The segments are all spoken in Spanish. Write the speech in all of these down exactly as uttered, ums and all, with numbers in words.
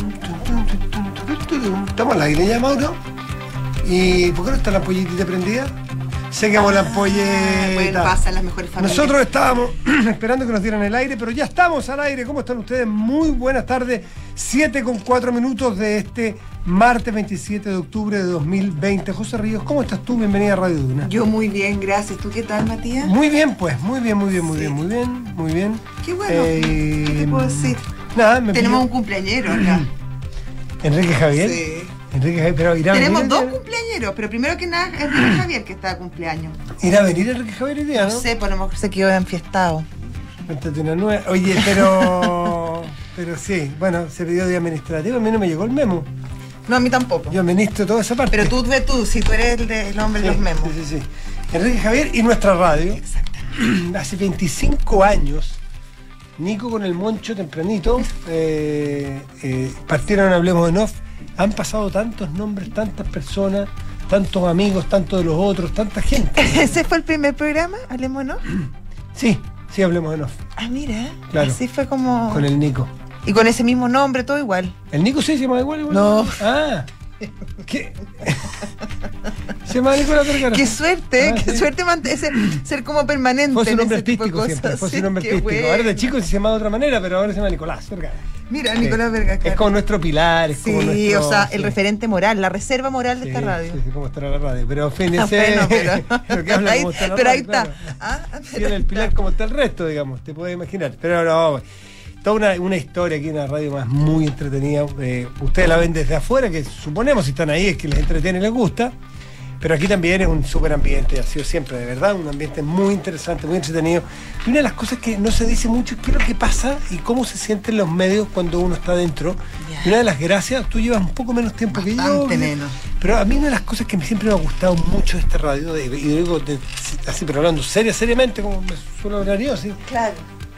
Estamos al aire ya, Mauro. ¿Y por qué no está la ampollitita prendida? Sé que vamos la ampolleta. Bueno, pasa en las mejores familias. Nosotros estábamos esperando que nos dieran el aire, pero ya estamos al aire. ¿Cómo están ustedes? Muy buenas tardes. siete con cuatro minutos de este martes veintisiete de octubre de dos mil veinte. José Ríos, ¿cómo estás tú? Bienvenida a Radio Duna. Yo muy bien, gracias. ¿Tú qué tal, Matías? Muy bien, pues. Muy bien, muy bien, muy Sí. bien, muy bien, muy bien. Qué bueno. Eh, ¿Qué te puedo decir? Nada, me Tenemos pidió- un cumpleañero acá. Enrique Javier. Sí. Enrique Javier, pero irá a Tenemos venir. dos el día- cumpleañeros, pero primero que nada es Enrique Javier que está de cumpleaños. Irá a venir Enrique Javier hoy día, ¿no? No sé, por lo mejor se quedó enfiestado. Cuéntate una nueva. Oye, pero. pero sí, bueno, se pidió de administrativo, a mí no me llegó el memo. No, a mí tampoco. Yo administro toda esa parte. Pero tú ve tú, si tú eres el, de- el hombre de Sí, los memos. Sí, sí, sí. Enrique Javier y nuestra radio. Exactamente. Hace veinticinco años, Nico con el Moncho tempranito, eh, eh, partieron Hablemos de Nof. Han pasado tantos nombres, tantas personas, tantos amigos, tantos de los otros, tanta gente. ¿Ese fue el primer programa? Hablemos, ¿no? Sí, sí, Hablemos de Nof. Ah, mira. Claro. Así fue como. Con el Nico. Y con ese mismo nombre, todo igual. ¿El Nico sí se llama igual? igual? No. Ah. ¿Qué? Se llama Nicolás Vergara. Qué suerte, Ah, qué sí. suerte mant- ese- ser como permanente. Fue su en nombre ese tipo de artístico siempre, cosas. fue su Sí, nombre qué artístico. bueno. Ahora de chico se llamaba de otra manera, pero ahora se llama Nicolás Vergara. Mira, Nicolás Vergara. Es como nuestro pilar, es Sí, como nuestro... o sea, el sí. referente moral, la reserva moral de Sí, esta radio. Sí, sí, cómo estará la radio. Pero en fin, Ah, ese... bueno, pero, pero que habla ahí, como está la pero ahí radio, está. claro. Ah, Sí, pero en ahí el pilar está. como está el resto, digamos, te puedes imaginar. Pero no, toda una, una historia aquí en la radio más muy entretenida. Eh, ustedes la ven desde afuera, que suponemos si están ahí es que les entretiene y les gusta. Pero aquí también es un súper ambiente, ha sido siempre, de verdad, un ambiente muy interesante, muy entretenido. Y una de las cosas que no se dice mucho es qué es lo que pasa y cómo se sienten los medios cuando uno está dentro. Ya. Y una de las gracias, tú llevas un poco menos tiempo que yo. Bastante menos. Pero a mí una de las cosas que siempre me ha gustado mucho de esta radio, de- y digo de- así, pero hablando seria, seriamente, como me suelo hablar yo, así, Claro.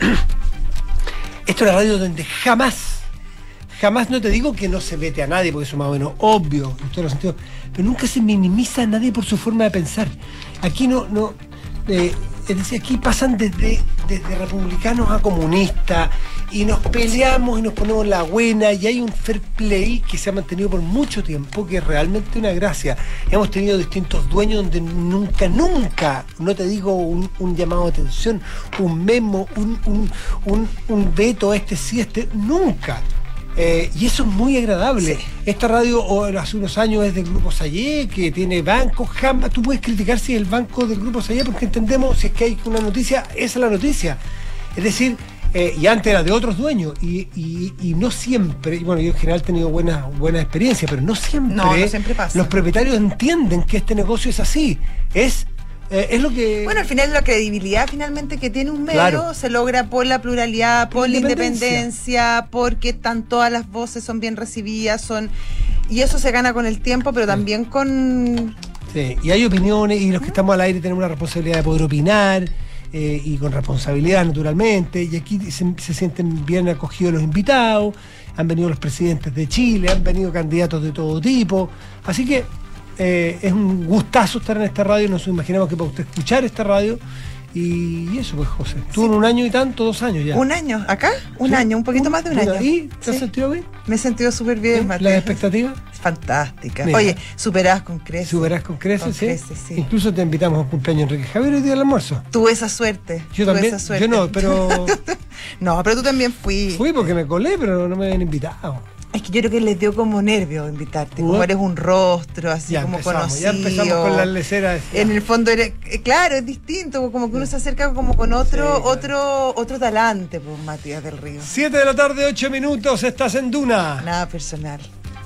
esto es una radio donde jamás, jamás no te digo que no se vete a nadie, porque eso es más o menos obvio en todos los sentidos, pero nunca se minimiza a nadie por su forma de pensar. Aquí no, no, eh, es decir, aquí pasan desde, desde republicanos a comunistas y nos peleamos y nos ponemos la buena y hay un fair play que se ha mantenido por mucho tiempo, que es realmente una gracia. Hemos tenido distintos dueños donde nunca, nunca, no te digo un, un llamado de atención, un memo, un, un, un, un veto a este sí, este, nunca. Eh, y eso es muy agradable. Sí. Esta radio o, hace unos años es del Grupo Sayé, que tiene bancos, jamás tú puedes criticar si es el banco del Grupo Sayé, porque entendemos si es que hay una noticia, esa es la noticia. Es decir, eh, y antes era de otros dueños, y, y, y no siempre, y bueno, yo en general he tenido buenas buenas experiencias, pero no siempre, No, no siempre pasa. los propietarios entienden que este negocio es así. Es, eh, es lo que... Bueno, al final la credibilidad finalmente que tiene un medio Claro. se logra por la pluralidad, por la Independencia. independencia, porque están todas las voces son bien recibidas, son y eso se gana con el tiempo, pero también con Sí, y hay opiniones y los que estamos al aire tenemos una responsabilidad de poder opinar eh, y con responsabilidad naturalmente, y aquí se, se sienten bien acogidos los invitados, han venido los presidentes de Chile, han venido candidatos de todo tipo, así que eh, es un gustazo estar en esta radio, nos imaginamos que para usted escuchar esta radio y, y eso pues José, estuvo en un año y tanto, dos años ya. un año, acá, un Sí. año, un poquito más de un Mira, año. ¿Y te has Sí. sentido bien? Me he sentido súper bien, ¿Sí? Matías. ¿Las expectativas? Fantástica. Mira. Oye, superadas con creces. Superás con creces, Con ¿sí? creces, sí. Incluso te invitamos a un cumpleaños Enrique Javier hoy día al almuerzo. Tuve esa suerte. Yo tuve también, esa suerte. yo no, pero No, pero tú también fuiste. fui porque me colé, pero no me habían invitado. Es que yo creo que les dio como nervio invitarte, como Uh. eres un rostro, así Ya como empezamos, conocido. ya empezamos con las leceras. En el fondo eres, eh, claro, es distinto, como que uno se acerca como con otro, Sí, claro. otro, otro talante, pues Matías del Río. siete de la tarde, ocho minutos, estás en Duna. Nada personal.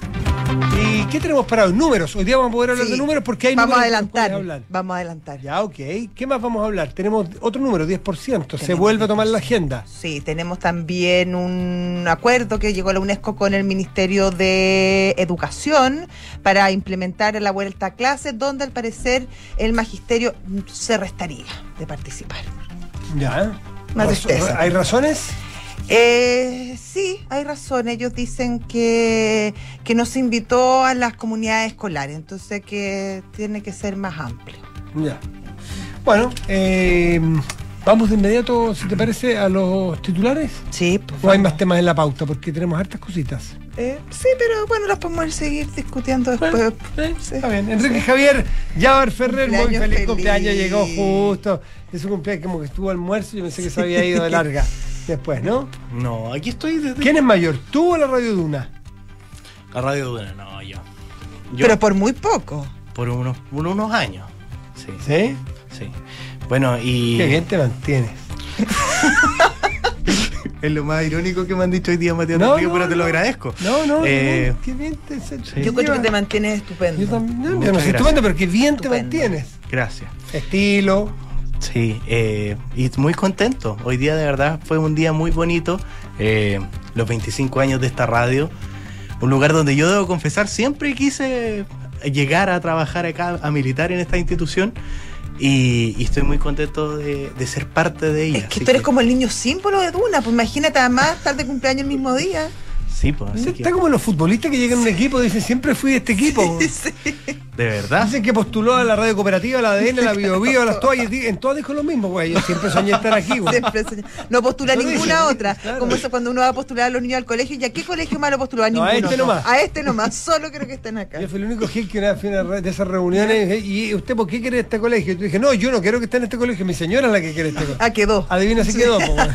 ¿Y qué tenemos para hoy? Números. Hoy día vamos a poder hablar Sí. de números porque hay Vamos a números que nos pueden adelantar. hablar. Vamos a adelantar. Ya, ok. ¿Qué más vamos a hablar? Tenemos otro número, diez por ciento. Se Tenemos vuelve a tomar la diez por ciento. agenda. Sí, tenemos también un acuerdo que llegó la UNESCO con el Ministerio de Educación para implementar la vuelta a clases, donde al parecer el magisterio se restaría de participar. Ya. Una Razo- tristeza. ¿Hay razones? Eh, sí, hay razón. Ellos dicen que, que no se invitó a las comunidades escolares, entonces que tiene que ser más amplio. Ya. Bueno, eh, Vamos de inmediato, si te parece, a los titulares. Sí, pues. ¿O hay más temas en la pauta? Porque tenemos hartas cositas. Eh, sí, pero bueno, las podemos seguir discutiendo después. Sí, Sí. está bien. Enrique Javier Yabar Ferrer, muy Cumpleaños feliz, feliz. cumpleaños, llegó justo. De su cumpleaños, como que estuvo almuerzo, yo pensé que se había ido de larga. Después, ¿no? No, aquí estoy desde... ¿Quién es mayor, tú o la Radio Duna? La Radio Duna, no, yo. Yo Pero por muy poco. por unos, por unos años. Sí, ¿Sí? sí. Bueno, y... Qué bien te mantienes. Es lo más irónico que me han dicho hoy día, Matías, No, Rodríguez, no, pero te no. lo agradezco. No, no, Eh, no, qué bien te se- sí. te Yo encuentro que llevas. te mantienes estupendo. Yo también, no, yo no Muchas soy gracias. estupendo, pero qué bien Estupendo. te mantienes. Gracias. Estilo. Sí, eh, y muy contento. Hoy día de verdad fue un día muy bonito. Eh, los veinticinco años de esta radio. Un lugar donde yo debo confesar, siempre quise llegar a trabajar acá, a militar en esta institución. Y, y estoy muy contento de, de ser parte de ella. Es que Así tú eres como el niño símbolo de Duna. Pues imagínate además estar de cumpleaños el mismo día. Sí, pues, así que, Está como los futbolistas que llegan a un equipo y dicen, siempre fui de este equipo. Sí. de verdad. Dicen que postuló a la radio cooperativa, a la A D N, a la Bio Bio, a las toallas. En todas dijo lo mismo, güey. Yo siempre soñé estar aquí, güey. Siempre soñé. No postula Lo ninguna dice, otra. claro. Como eso cuando uno va a postular a los niños al colegio. ¿Y a qué colegio más lo postuló? A No, a ninguno. este nomás. A este nomás. Solo quiero que estén acá. Yo fui el único gil que una vez fui a una de esas reuniones y ¿y usted por qué quiere este colegio? Y yo dije, no, yo no quiero que esté en este colegio, mi señora es la que quiere este colegio. Ah, quedó. Adivina si quedó, po, güey.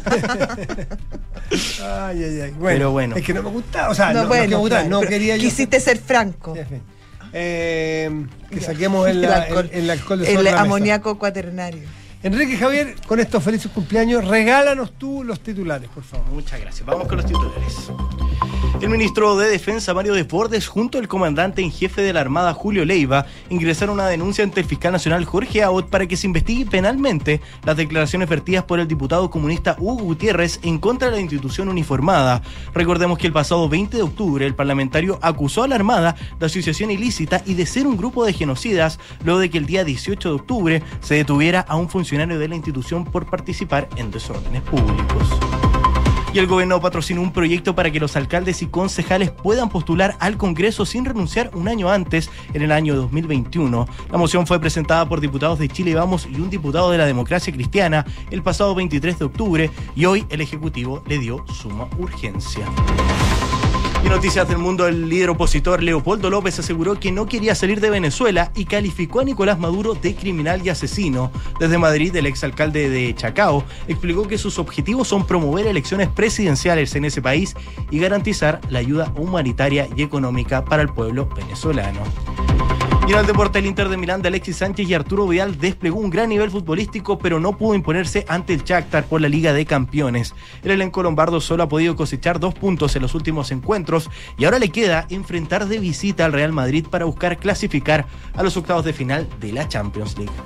Ay, ay, ay. Bueno, Pero bueno. es que no me gustaba, o sea, no, no, bueno, es que me gustaba, claro, no pero quería yo. Quisiste ser franco. Sí, en fin. Eh, que saquemos el, El alcohol. el, el alcohol de El sobre la mesa. amoníaco cuaternario. Enrique Javier, con estos felices cumpleaños, regálanos tú los titulares, por favor. Muchas gracias. Vamos con los titulares. El ministro de Defensa, Mario Desbordes, junto al comandante en jefe de la Armada, Julio Leiva, ingresaron una denuncia ante el fiscal nacional Jorge Abbott para que se investigue penalmente las declaraciones vertidas por el diputado comunista Hugo Gutiérrez en contra de la institución uniformada. Recordemos que el pasado veinte de octubre el parlamentario acusó a la Armada de asociación ilícita y de ser un grupo de genocidas, luego de que el día dieciocho de octubre se detuviera a un funcionario de la institución por participar en desórdenes públicos. Y el gobierno patrocinó un proyecto para que los alcaldes y concejales puedan postular al Congreso sin renunciar un año antes, en el año dos mil veintiuno. La moción fue presentada por diputados de Chile Vamos y un diputado de la Democracia Cristiana el pasado veintitrés de octubre y hoy el Ejecutivo le dio suma urgencia. Y noticias del mundo, el líder opositor Leopoldo López aseguró que no quería salir de Venezuela y calificó a Nicolás Maduro de criminal y asesino. Desde Madrid, el exalcalde de Chacao explicó que sus objetivos son promover elecciones presidenciales en ese país y garantizar la ayuda humanitaria y económica para el pueblo venezolano. Y en el deporte, el Inter de Milán de Alexis Sánchez y Arturo Vidal desplegó un gran nivel futbolístico, pero no pudo imponerse ante el Shakhtar por la Liga de Campeones. El elenco lombardo solo ha podido cosechar dos puntos en los últimos encuentros y ahora le queda enfrentar de visita al Real Madrid para buscar clasificar a los octavos de final de la Champions League.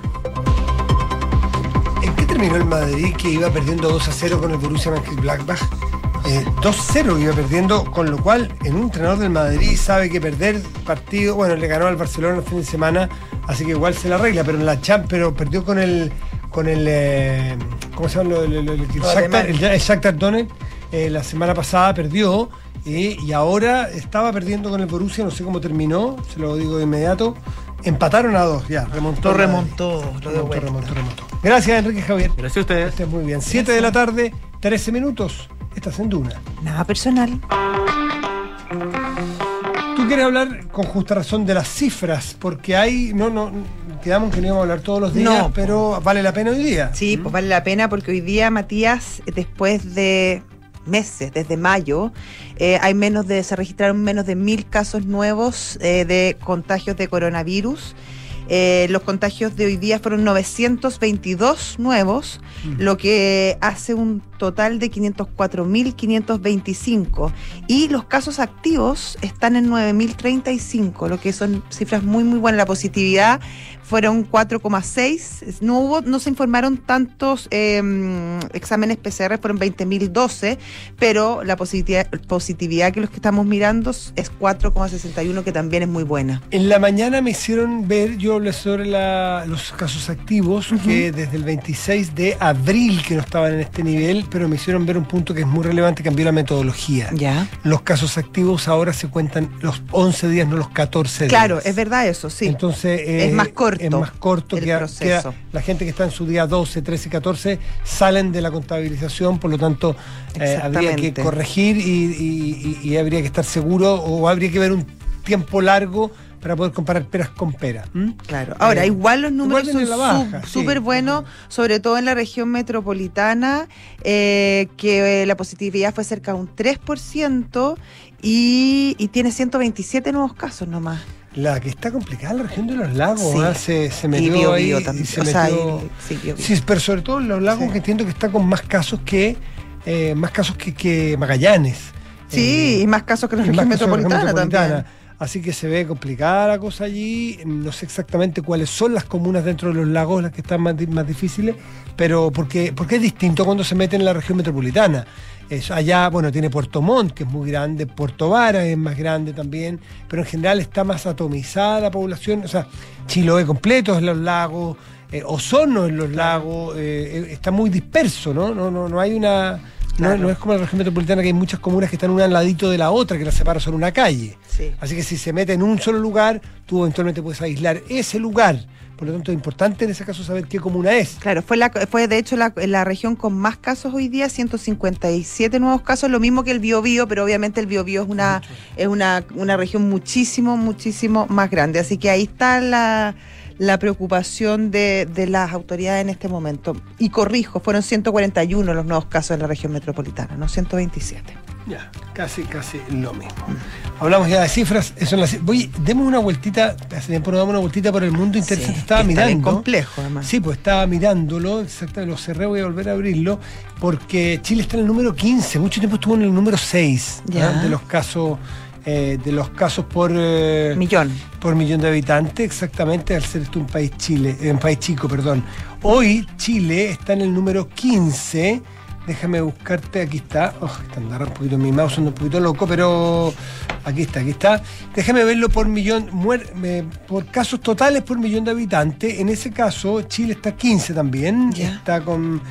¿En qué terminó el Madrid que iba perdiendo dos a cero con el Borussia Mönchengladbach? Eh, dos cero iba perdiendo, con lo cual en un entrenador del Madrid sabe que perder partido, bueno, le ganó al Barcelona el fin de semana, así que igual se la arregla, pero en la Champions, pero perdió con el con el eh, ¿cómo se llama? El, el, el, el Shakhtar, el, el Shakhtar Donetsk, eh, la semana pasada perdió eh, y ahora estaba perdiendo con el Borussia, no sé cómo terminó, se lo digo de inmediato. Empataron a dos, ya, remontó. Lo remontó, lo de remontó, vuelta. remontó, remontó. Gracias, Enrique Javier. Gracias a ustedes. Estés muy bien. siete de la tarde, trece minutos. Estás en Duna. Nada personal. Tú quieres hablar con justa razón de las cifras, porque hay, no, no, quedamos que no íbamos a hablar todos los días, No. pero vale la pena hoy día. Sí, pues vale la pena porque hoy día, Matías, después de meses, desde mayo, eh, hay menos de, se registraron menos de mil casos nuevos eh, de contagios de coronavirus. Eh, los contagios de hoy día fueron novecientos veintidós nuevos, mm. lo que hace un total de quinientos cuatro mil quinientos veinticinco. Y los casos activos están en nueve mil treinta y cinco, lo que son cifras muy, muy buenas. La positividad fueron cuatro coma seis. No hubo, no se informaron tantos eh, exámenes P C R, fueron veinte mil doce, pero la positividad, positividad que los que estamos mirando es cuatro coma sesenta y uno, que también es muy buena. En la mañana me hicieron ver, yo doble sobre la, los casos activos, uh-huh. que desde el veintiséis de abril que no estaban en este nivel, pero me hicieron ver un punto que es muy relevante, cambió la metodología. Ya. Los casos activos ahora se cuentan los once días, no los catorce días. Claro, es verdad eso, sí. Entonces eh, es más corto. Es más corto el que, proceso. que la gente que está en su día doce, trece y catorce salen de la contabilización, por lo tanto eh, habría que corregir y, y, y, y habría que estar seguro o habría que ver un tiempo largo para poder comparar peras con peras. ¿Mm? Claro. Ahora, eh, igual los números igual son súper sí. buenos, sobre todo en la región metropolitana, eh, que eh, la positividad fue cerca de un tres por ciento y, y tiene ciento veintisiete nuevos casos nomás. La que está complicada es la región de los lagos, sí. ¿eh? se, se metió y bio, ahí bio también. y se o metió... sea, y, sí, bio, bio. sí, pero sobre todo en los lagos sí. que entiendo que está con más casos que eh, más casos que, que Magallanes. Sí, eh, y más casos que la región metropolitana, metropolitana también. Así que se ve complicada la cosa allí. No sé exactamente cuáles son las comunas dentro de los lagos las que están más, más difíciles, pero porque, porque es distinto cuando se mete en la región metropolitana. Es, allá, bueno, tiene Puerto Montt, que es muy grande, Puerto Vara es más grande también, pero en general está más atomizada la población. O sea, Chiloé completo en los lagos, eh, Osorno en los lagos, eh, está muy disperso, ¿no? No, no, no hay una... Claro. No, no es como la región metropolitana, que hay muchas comunas que están una al ladito de la otra, que las separa solo una calle. Sí. Así que si se mete en un solo lugar, tú eventualmente puedes aislar ese lugar. Por lo tanto, es importante en ese caso saber qué comuna es. Claro, fue la, fue de hecho la, la región con más casos hoy día, ciento cincuenta y siete nuevos casos, lo mismo que el Biobío, pero obviamente el Biobío es una, es una, una región muchísimo, muchísimo más grande. Así que ahí está la... la preocupación de, de las autoridades en este momento. Y corrijo, fueron ciento cuarenta y uno los nuevos casos en la región metropolitana, no ciento veintisiete. Ya, casi, casi lo mismo. Hablamos ya de cifras, eso en las, voy, demos una vueltita, hace tiempo no damos una vueltita por el mundo interesante, sí, estaba mirando. Está bien complejo, además. Sí, pues estaba mirándolo, exactamente, lo cerré, voy a volver a abrirlo, porque Chile está en el número quince, mucho tiempo estuvo en el número seis, ¿eh? de los casos... Eh, de los casos por eh, millón por millón de habitantes, exactamente, al ser esto un país Chile, eh, un país chico, perdón. Hoy Chile está en el número quince. Déjame buscarte, aquí está. Oh, está andando un poquito mi mouse, anda un poquito loco, pero aquí está, aquí está. Déjame verlo por millón, muer, eh, por casos totales por millón de habitantes. En ese caso, Chile está quince también. Yeah. Está con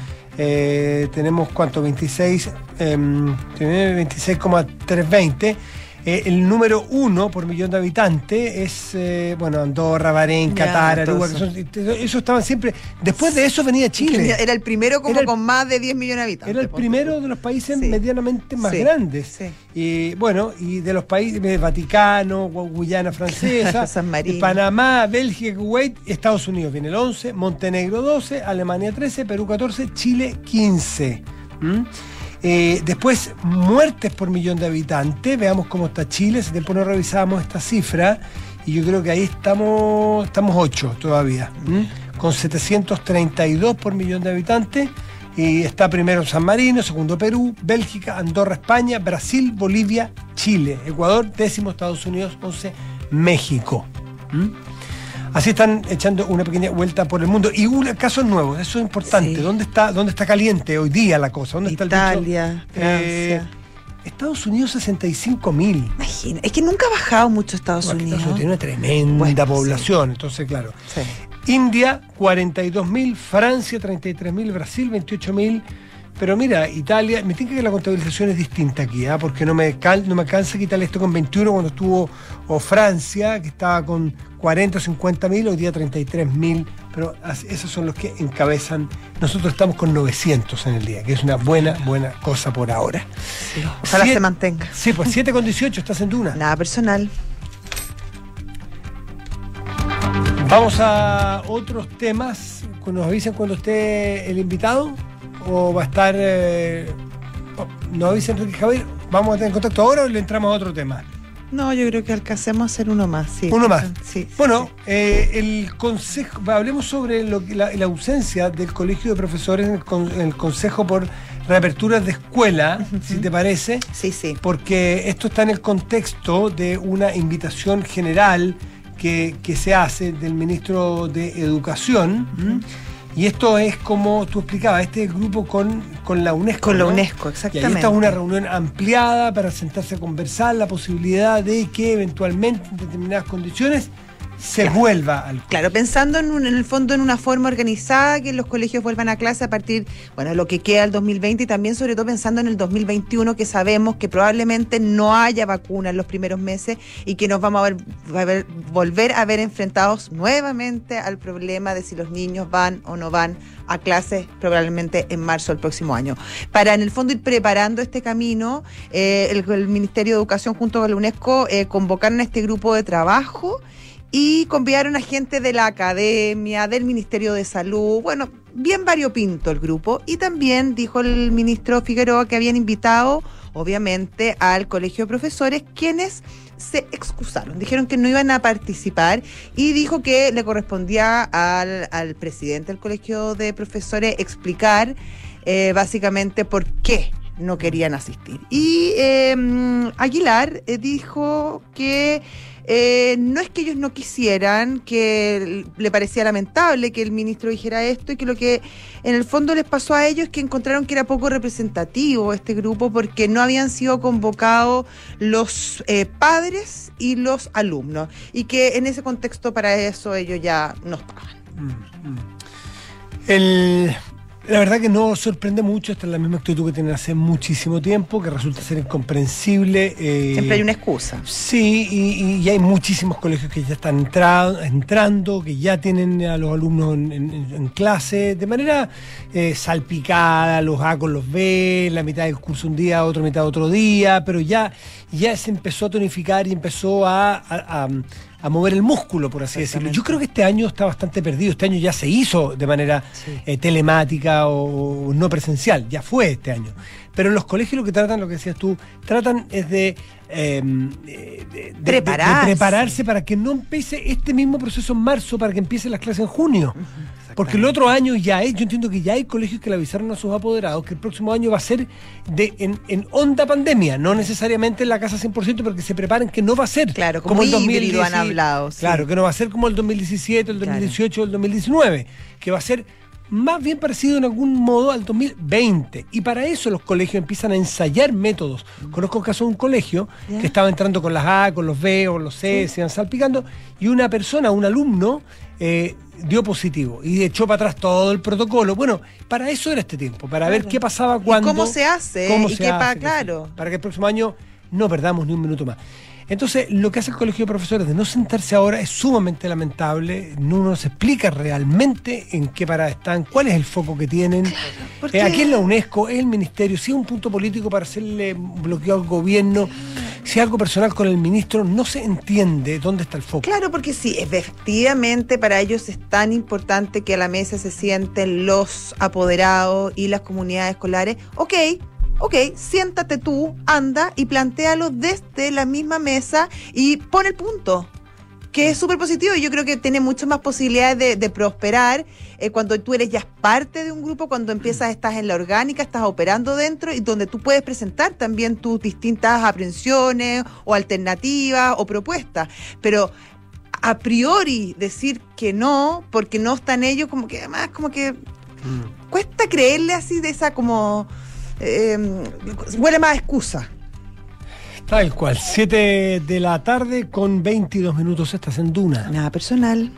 eh, tenemos cuánto, veintiséis, eh, veintiséis coma trescientos veinte. Eh, el número uno por millón de habitantes es, eh, bueno, Andorra, Bahrein, ya, Qatar, Aruba, que son, eso estaban siempre. Después de eso venía Chile. Era el primero como el, con más de diez millones de habitantes. Era el primero de los países sí. medianamente más sí. grandes. Sí. Y bueno, y de los países, Vaticano, Guyana Francesa, San Marino, Panamá, Bélgica, Kuwait, Estados Unidos viene el once, Montenegro doce, Alemania trece, Perú catorce, Chile quince. ¿Mm? Eh, después, muertes por millón de habitantes. Veamos cómo está Chile. Hace tiempo no revisábamos esta cifra y yo creo que ahí estamos estamos ocho todavía, ¿m? Con setecientos treinta y dos por millón de habitantes. Y está primero San Marino, segundo Perú, Bélgica, Andorra, España, Brasil, Bolivia, Chile, Ecuador, décimo Estados Unidos, once México. ¿M? Así están echando una pequeña vuelta por el mundo. Y un casos nuevos, eso es importante. Sí. ¿Dónde está, dónde está caliente hoy día la cosa? ¿Dónde Italia, está el bicho? Francia. Eh, Estados Unidos, sesenta y cinco mil. Imagina, es que nunca ha bajado mucho Estados bueno, Unidos. Estados Unidos tiene una tremenda bueno, población, sí. entonces claro. Sí. India, cuarenta y dos mil, Francia, treinta y tres mil, Brasil, veintiocho mil. Pero mira, Italia, me tinca que la contabilización es distinta aquí, ¿eh? Porque no me, cal, no me alcanza a quitarle esto con veintiuno cuando estuvo o Francia, que estaba con cuarenta o cincuenta mil, hoy día treinta y tres mil, pero esos son los que encabezan. Nosotros estamos con novecientos en el día, que es una buena, buena cosa por ahora. Sí, ojalá Siete, se mantenga. Sí, pues siete con dieciocho, estás en Duna. Nada personal. Vamos a otros temas, nos avisen cuando esté el invitado. ¿O va a estar, eh, nos avisa Enrique Javier, vamos a tener contacto ahora o le entramos a otro tema? No, yo creo que alcancemos a hacer uno más, sí. Uno más. Sí, bueno, sí. Eh, el consejo, hablemos sobre lo, la, la ausencia del Colegio de Profesores en el, con, en el Consejo por reaperturas de escuela, uh-huh. si te parece. Sí, sí. Porque esto está en el contexto de una invitación general que, que se hace del ministro de Educación. Uh-huh. Y esto es como tú explicabas, este grupo con, con la UNESCO. Con ¿no? la UNESCO, exactamente. Y ahí está una reunión ampliada para sentarse a conversar la posibilidad de que eventualmente en determinadas condiciones se claro. vuelva al colegio. Claro, pensando en, un, en el fondo en una forma organizada, que los colegios vuelvan a clase a partir, bueno, lo que queda del dos mil veinte y también sobre todo pensando en el dos mil veintiuno, que sabemos que probablemente no haya vacuna en los primeros meses y que nos vamos a, ver, a ver, volver a ver enfrentados nuevamente al problema de si los niños van o no van a clases probablemente en marzo del próximo año. Para en el fondo ir preparando este camino, eh, el, el Ministerio de Educación junto con la UNESCO eh, convocaron a este grupo de trabajo y convidaron a gente de la academia, del Ministerio de Salud, bueno, bien variopinto el grupo, y también dijo el ministro Figueroa que habían invitado, obviamente, al Colegio de Profesores, quienes se excusaron, dijeron que no iban a participar, y dijo que le correspondía al, al presidente del Colegio de Profesores explicar eh, básicamente por qué no querían asistir. Y eh, Aguilar eh, dijo que Eh, no es que ellos no quisieran, que le parecía lamentable que el ministro dijera esto y que lo que en el fondo les pasó a ellos es que encontraron que era poco representativo este grupo porque no habían sido convocados los eh, padres y los alumnos y que en ese contexto para eso ellos ya no estaban. Mm, mm. El... La verdad que no sorprende mucho, esta es la misma actitud que tienen hace muchísimo tiempo, que resulta ser incomprensible. Eh, Siempre hay una excusa. Sí, y, y hay muchísimos colegios que ya están entra, entrando, que ya tienen a los alumnos en, en, en clase, de manera eh, salpicada, los A con los B, la mitad del curso un día, otra mitad otro día, pero ya, ya se empezó a tonificar y empezó a... a, a a mover el músculo, por así decirlo. Yo creo que este año está bastante perdido. Este año ya se hizo de manera sí. eh, telemática o, o no presencial. Ya fue este año. Pero en los colegios lo que tratan, lo que decías tú, tratan es de, eh, de, de, prepararse. de, de prepararse para que no empiece este mismo proceso en marzo, para que empiecen las clases en junio. Uh-huh. Porque el otro año ya es, yo entiendo que ya hay colegios que le avisaron a sus apoderados que el próximo año va a ser de en, en onda pandemia, no necesariamente en la casa cien por ciento, pero que se preparen que no va a ser claro, como, como el dos mil diez, han hablado. Sí. Claro, que no va a ser como el dos mil diecisiete, el dos mil dieciocho, claro. el dos mil diecinueve, que va a ser más bien parecido en algún modo al dos mil veinte. Y para eso los colegios empiezan a ensayar métodos. Conozco el caso de un colegio yeah. que estaba entrando con las A, con los B o los C, sí. se iban salpicando, y una persona, un alumno, eh, dio positivo y echó para atrás todo el protocolo. Bueno, para eso era este tiempo, para claro. ver qué pasaba cuando... ¿Y cómo se hace? Cómo ¿Y se qué hace, pa, claro? Para que el próximo año no perdamos ni un minuto más. Entonces, lo que hace el Colegio de Profesores de no sentarse ahora es sumamente lamentable. No nos explica realmente en qué parada están, cuál es el foco que tienen. Eh, aquí en la UNESCO, el Ministerio, si es un punto político para hacerle bloqueo al gobierno, si es algo personal con el ministro, no se entiende dónde está el foco. Claro, porque sí, efectivamente para ellos es tan importante que a la mesa se sienten los apoderados y las comunidades escolares. Ok, ok, siéntate tú, anda y plantéalo desde la misma mesa y pon el punto, que es súper positivo y yo creo que tiene muchas más posibilidades de, de prosperar eh, cuando tú eres ya parte de un grupo, cuando empiezas, estás en la orgánica, estás operando dentro y donde tú puedes presentar también tus distintas aprensiones o alternativas o propuestas, pero a priori decir que no, porque no están ellos, como que además como que mm. cuesta creerle así de esa como... Eh, huele más a excusa. Tal cual, siete de la tarde con veintidós minutos, estás en Duna. Nada personal.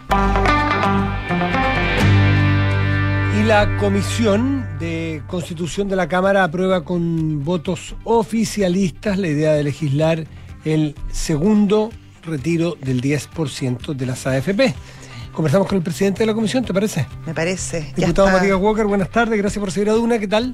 Y la Comisión de Constitución de la Cámara aprueba con votos oficialistas la idea de legislar el segundo retiro del diez por ciento de las A F P. Conversamos con el presidente de la comisión, ¿te parece? Me parece. Diputado Matías Walker, buenas tardes, gracias por seguir a Duna, ¿qué tal?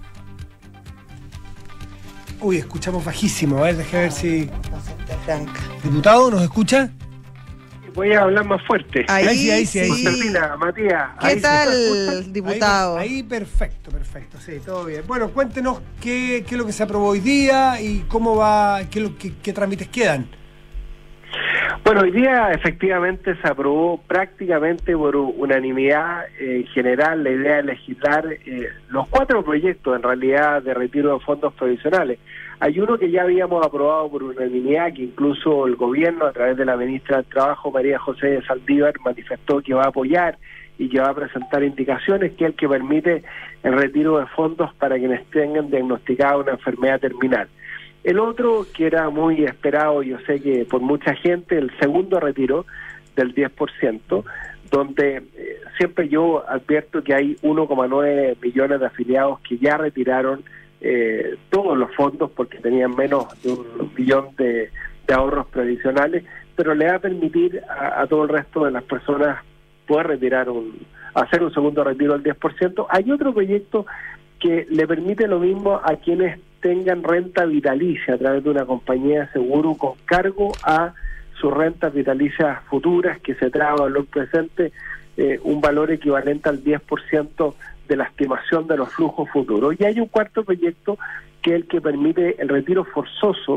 Uy, escuchamos bajísimo, a ver, déjame ver si... Diputado, ¿nos escucha? Voy a hablar más fuerte. Ahí, ahí sí, ahí sí. Ahí sí. Termina, Matías. ¿Qué ahí tal, diputado? Ahí, ahí perfecto, perfecto, sí, todo bien. Bueno, cuéntenos qué, qué es lo que se aprobó hoy día y cómo va, qué, lo, qué, qué trámites quedan. Bueno, hoy día efectivamente se aprobó prácticamente por unanimidad eh, en general la idea de legislar eh, los cuatro proyectos en realidad de retiro de fondos provisionales. Hay uno que ya habíamos aprobado por unanimidad, que incluso el gobierno a través de la ministra del Trabajo, María José de Saldívar, manifestó que va a apoyar y que va a presentar indicaciones, que es el que permite el retiro de fondos para quienes tengan diagnosticada una enfermedad terminal. El otro, que era muy esperado, yo sé que por mucha gente, el segundo retiro, del diez por ciento, donde eh, siempre yo advierto que hay uno coma nueve millones de afiliados que ya retiraron eh, todos los fondos porque tenían menos de un millón de, de ahorros previsionales, pero le va a permitir a, a todo el resto de las personas poder retirar un, hacer un segundo retiro del diez por ciento. Hay otro proyecto que le permite lo mismo a quienes tengan renta vitalicia a través de una compañía de seguro con cargo a sus rentas vitalicias futuras, que se trae a valor presente eh, un valor equivalente al diez por ciento de la estimación de los flujos futuros. Y hay un cuarto proyecto que es el que permite el retiro forzoso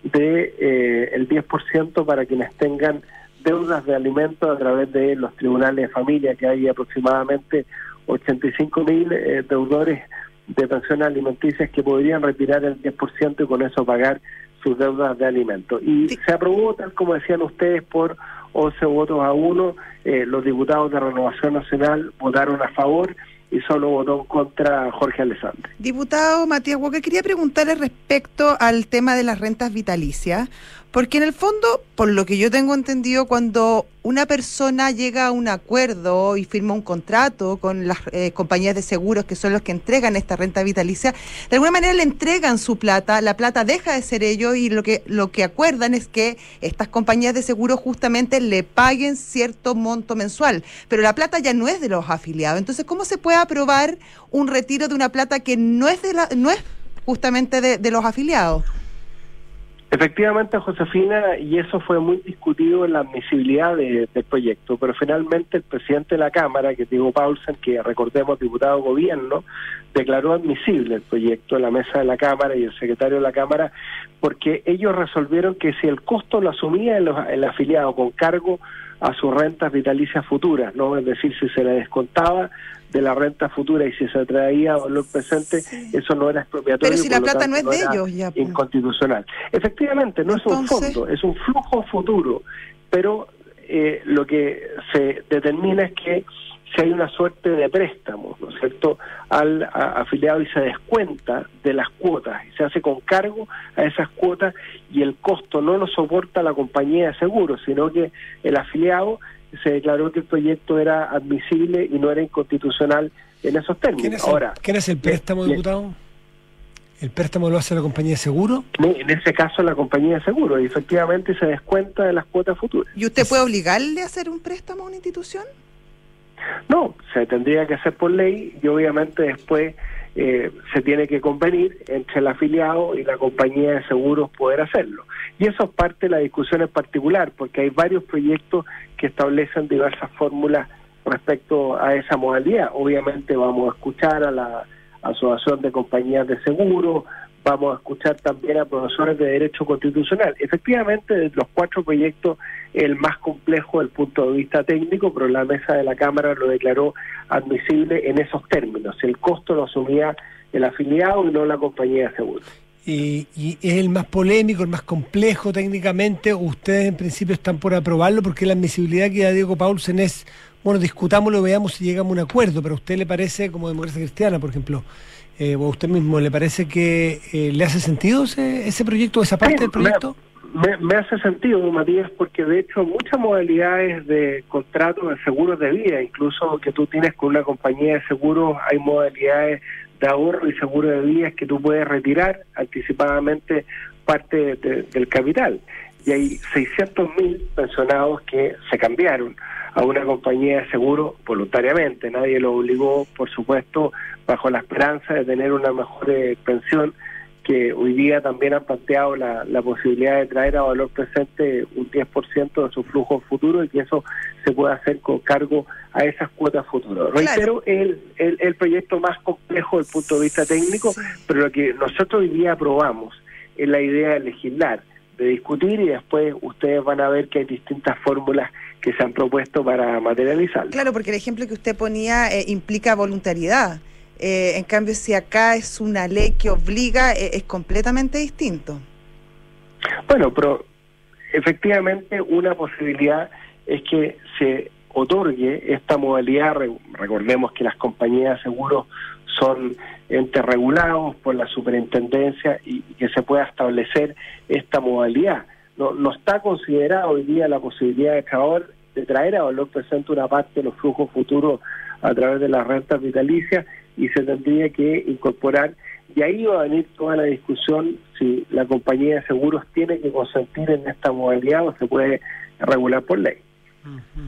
de eh, el diez por ciento para quienes tengan deudas de alimentos a través de los tribunales de familia, que hay aproximadamente ochenta y cinco mil eh, deudores de pensiones alimenticias que podrían retirar el diez por ciento y con eso pagar sus deudas de alimentos. Y sí. Se aprobó, tal como decían ustedes, por once votos a uno. Eh, los diputados de Renovación Nacional votaron a favor y solo votó en contra Jorge Alessandri. Diputado Matías Walker, quería preguntarle respecto al tema de las rentas vitalicias, porque en el fondo, por lo que yo tengo entendido, cuando una persona llega a un acuerdo y firma un contrato con las eh, compañías de seguros, que son los que entregan esta renta vitalicia, de alguna manera le entregan su plata, la plata deja de ser ellos y lo que lo que acuerdan es que estas compañías de seguros justamente le paguen cierto monto mensual, pero la plata ya no es de los afiliados. Entonces, ¿cómo se puede aprobar un retiro de una plata que no es de la, no es justamente de, de los afiliados? Efectivamente, Josefina, y eso fue muy discutido en la admisibilidad de, del proyecto, pero finalmente el presidente de la Cámara, que es Diego Paulsen, que recordemos diputado de gobierno, declaró admisible el proyecto en la mesa de la Cámara y el secretario de la Cámara, porque ellos resolvieron que si el costo lo asumía el, el afiliado con cargo a sus rentas vitalicias futuras, ¿no? Es decir, si se le descontaba de la renta futura y si se traía valor presente, sí. Eso no era expropiatorio. Pero si la plata no es de ellos, ya. Inconstitucional. Efectivamente, no Entonces... es un fondo, es un flujo futuro, pero eh, lo que se determina es que si hay una suerte de préstamo, ¿no es cierto?, al a, afiliado y se descuenta de las cuotas y se hace con cargo a esas cuotas y el costo no lo soporta la compañía de seguros, sino que el afiliado se declaró que el proyecto era admisible y no era inconstitucional en esos términos. ¿Quién es el, Ahora, ¿quién es el préstamo, le, diputado? ¿El préstamo lo hace la compañía de seguro? En ese caso la compañía de seguro, y efectivamente se descuenta de las cuotas futuras. ¿Y usted puede obligarle a hacer un préstamo a una institución? No, se tendría que hacer por ley y obviamente después eh, se tiene que convenir entre el afiliado y la compañía de seguros poder hacerlo. Y eso es parte de la discusión en particular, porque hay varios proyectos que establecen diversas fórmulas respecto a esa modalidad. Obviamente vamos a escuchar a la Asociación de Compañías de Seguros, vamos a escuchar también a profesores de Derecho Constitucional. Efectivamente, de los cuatro proyectos, el más complejo desde el punto de vista técnico, pero la mesa de la Cámara lo declaró admisible en esos términos. El costo lo asumía el afiliado y no la compañía de seguros. Y, y es el más polémico, el más complejo técnicamente. Ustedes en principio están por aprobarlo porque la admisibilidad que da Diego Paulsen es, bueno, discutámoslo, veamos si llegamos a un acuerdo, pero a usted le parece, como Democracia Cristiana, por ejemplo, eh, o a usted mismo, ¿le parece que eh, le hace sentido ese, ese proyecto, esa parte sí, del proyecto? Me, me hace sentido, Matías, porque de hecho muchas modalidades de contratos de seguros de vida, incluso que tú tienes con una compañía de seguros, hay modalidades de ahorro y seguro de vida que tú puedes retirar anticipadamente parte de, de, del capital. Y hay seiscientos mil pensionados que se cambiaron a una compañía de seguro voluntariamente. Nadie lo obligó, por supuesto, bajo la esperanza de tener una mejor eh, pensión, que hoy día también han planteado la, la posibilidad de traer a valor presente un diez por ciento de su flujo futuro y que eso se pueda hacer con cargo a esas cuotas futuras. Reitero, el, el, el proyecto más complejo desde el punto de vista técnico, pero lo que nosotros hoy día aprobamos es la idea de legislar, de discutir y después ustedes van a ver que hay distintas fórmulas que se han propuesto para materializarlo. Claro, porque el ejemplo que usted ponía eh, implica voluntariedad. Eh, en cambio, si acá es una ley que obliga, eh, es completamente distinto. Bueno, pero efectivamente una posibilidad es que se otorgue esta modalidad. Recordemos que las compañías de seguros son entes regulados por la superintendencia y que se pueda establecer esta modalidad. No, no está considerada hoy día la posibilidad de Ecuador de traer a valor presente una parte de los flujos futuros a través de las rentas vitalicias y se tendría que incorporar. Y ahí va a venir toda la discusión si la compañía de seguros tiene que consentir en esta modalidad o se puede regular por ley. Uh-huh.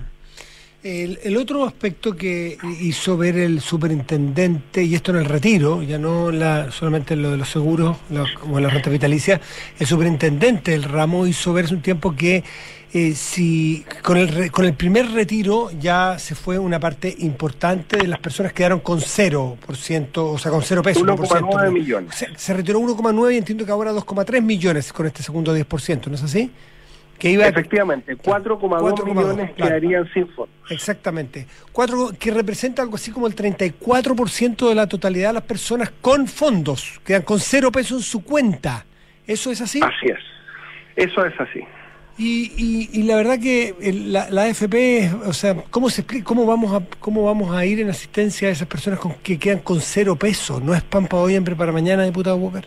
El, el otro aspecto que hizo ver el superintendente, y esto en el retiro, ya no la, solamente en lo de los seguros la, o en la renta vitalicia, el superintendente del ramo hizo ver hace un tiempo que eh, si con el, con el primer retiro ya se fue una parte importante de las personas que quedaron con cero por ciento, o sea, con cero pesos. uno coma nueve millones. Se, se retiró uno coma nueve y entiendo que ahora dos coma tres millones con este segundo diez por ciento, ¿no es así? Que iba Efectivamente, cuatro coma dos millones claro, quedarían sin fondos. Exactamente. Cuatro, que representa algo así como el treinta y cuatro por ciento de la totalidad de las personas con fondos, quedan con cero pesos en su cuenta. ¿Eso es así? Así es. Eso es así. Y, y, y la verdad que el, la, la A F P, o sea, ¿cómo se explica, cómo vamos a cómo vamos a ir en asistencia a esas personas con, que quedan con cero pesos? ¿No es pan para hoy, hambre para mañana, diputado Walker?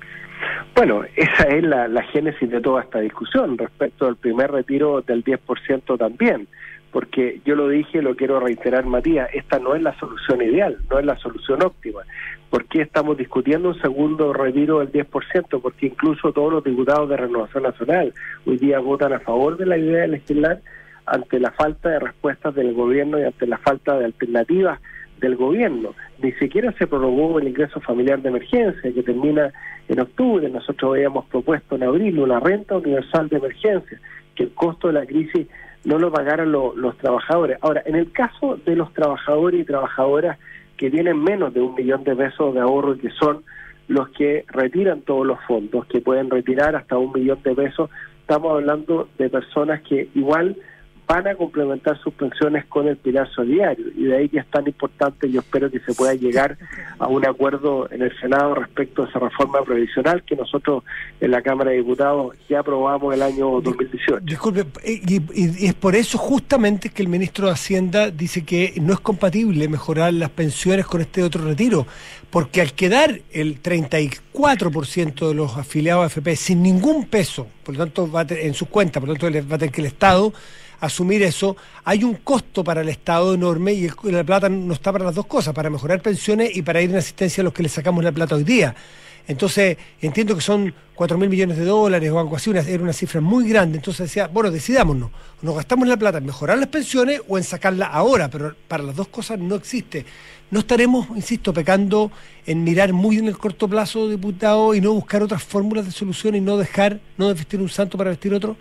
Bueno, esa es la, la génesis de toda esta discusión respecto al primer retiro del diez por ciento también, porque yo lo dije, lo quiero reiterar, Matías, esta no es la solución ideal, no es la solución óptima. ¿Por qué estamos discutiendo un segundo retiro del diez por ciento? Porque incluso todos los diputados de Renovación Nacional hoy día votan a favor de la idea de legislar ante la falta de respuestas del gobierno y ante la falta de alternativas del gobierno. Ni siquiera se prorrogó el ingreso familiar de emergencia que termina en octubre. Nosotros habíamos propuesto en abril una renta universal de emergencia, que el costo de la crisis no lo pagaran lo, los trabajadores. Ahora, en el caso de los trabajadores y trabajadoras que tienen menos de un millón de pesos de ahorro y que son los que retiran todos los fondos, que pueden retirar hasta un millón de pesos, estamos hablando de personas que igual van a complementar sus pensiones con el pilar solidario, y de ahí que es tan importante. Yo espero que se pueda llegar a un acuerdo en el Senado respecto a esa reforma previsional que nosotros en la Cámara de Diputados ya aprobamos el año dos mil dieciocho. Disculpe, y, y, y es por eso justamente que el ministro de Hacienda dice que no es compatible mejorar las pensiones con este otro retiro, porque al quedar el treinta y cuatro por ciento de los afiliados a A F P sin ningún peso, por lo tanto va a tener, en sus cuentas, por lo tanto va a tener que el Estado asumir eso, hay un costo para el Estado enorme, y el, la plata no está para las dos cosas, para mejorar pensiones y para ir en asistencia a los que le sacamos la plata hoy día. Entonces, entiendo que son cuatro mil millones de dólares o algo así, una, era una cifra muy grande. Entonces decía, bueno, decidámonos, nos gastamos la plata en mejorar las pensiones o en sacarla ahora, pero para las dos cosas no existe. No estaremos, insisto, pecando en mirar muy en el corto plazo, diputado, y no buscar otras fórmulas de solución y no dejar, no vestir un santo para vestir otro.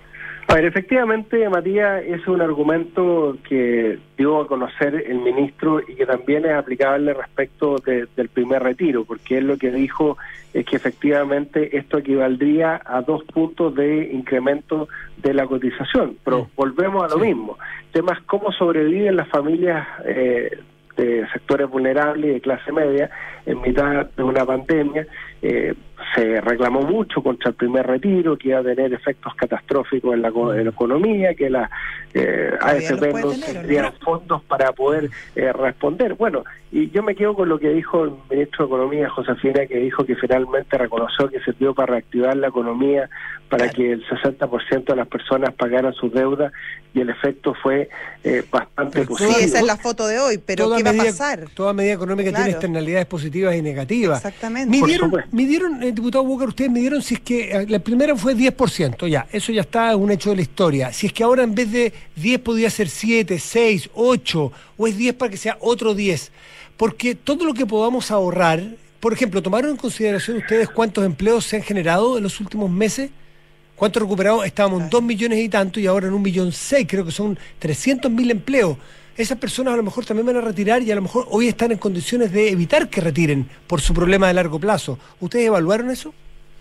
A ver, efectivamente, Matías, es un argumento que dio a conocer el ministro y que también es aplicable respecto de, del primer retiro, porque él lo que dijo es que efectivamente esto equivaldría a dos puntos de incremento de la cotización. Pero sí, volvemos a lo sí. mismo. Temas cómo sobreviven las familias eh, de sectores vulnerables y de clase media en mitad de una pandemia. Eh, se reclamó mucho contra el primer retiro, que iba a tener efectos catastróficos en la, en la economía, que las eh, A F P no tendrían fondos para poder eh, responder. Bueno, y yo me quedo con lo que dijo el ministro de Economía, Josefina, que dijo que finalmente reconoció que sirvió para reactivar la economía, para claro. que el sesenta por ciento de las personas pagaran sus deudas, y el efecto fue eh, bastante positivo. Sí, esa es la foto de hoy, pero toda ¿qué medida, va a pasar? Toda medida económica claro. tiene externalidades positivas y negativas. Exactamente. Midieron, midieron eh, diputado Walker, ustedes midieron si es que eh, la primera fue diez por ciento, ya, eso ya está, un hecho de la historia. Si es que ahora en vez de diez podía ser siete, seis, ocho, o es diez para que sea otro diez. Porque todo lo que podamos ahorrar, por ejemplo, ¿tomaron en consideración ustedes cuántos empleos se han generado en los últimos meses? ¿Cuántos recuperados? Estábamos en dos millones y tanto y ahora en un millón seis, creo que son trescientos mil empleos. Esas personas a lo mejor también van a retirar y a lo mejor hoy están en condiciones de evitar que retiren por su problema de largo plazo. ¿Ustedes evaluaron eso?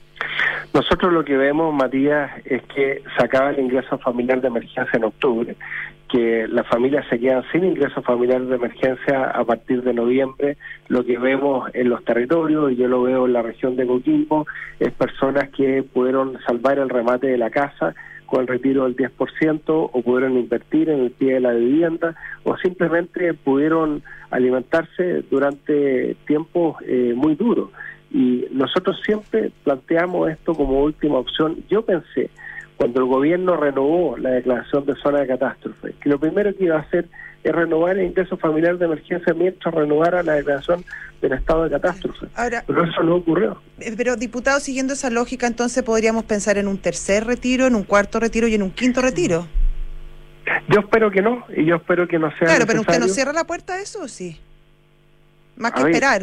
Nosotros lo que vemos, Matías, es que se acaba el ingreso familiar de emergencia en octubre, que las familias se quedan sin ingreso familiar de emergencia a partir de noviembre. Lo que vemos en los territorios, y yo lo veo en la región de Coquimbo, es personas que pudieron salvar el remate de la casa con el retiro del diez por ciento, o pudieron invertir en el pie de la vivienda, o simplemente pudieron alimentarse durante tiempos eh, muy duros. Y nosotros siempre planteamos esto como última opción. Yo pensé, cuando el gobierno renovó la declaración de zona de catástrofe, que lo primero que iba a hacer es renovar el ingreso familiar de emergencia mientras renovara la declaración del estado de catástrofe. Ahora, pero eso no ocurrió. Pero, diputado, siguiendo esa lógica, entonces podríamos pensar en un tercer retiro, en un cuarto retiro y en un quinto retiro. Yo espero que no, y yo espero que no sea Claro, necesario. pero ¿usted no cierra la puerta a eso o sí? Más que A ver, esperar.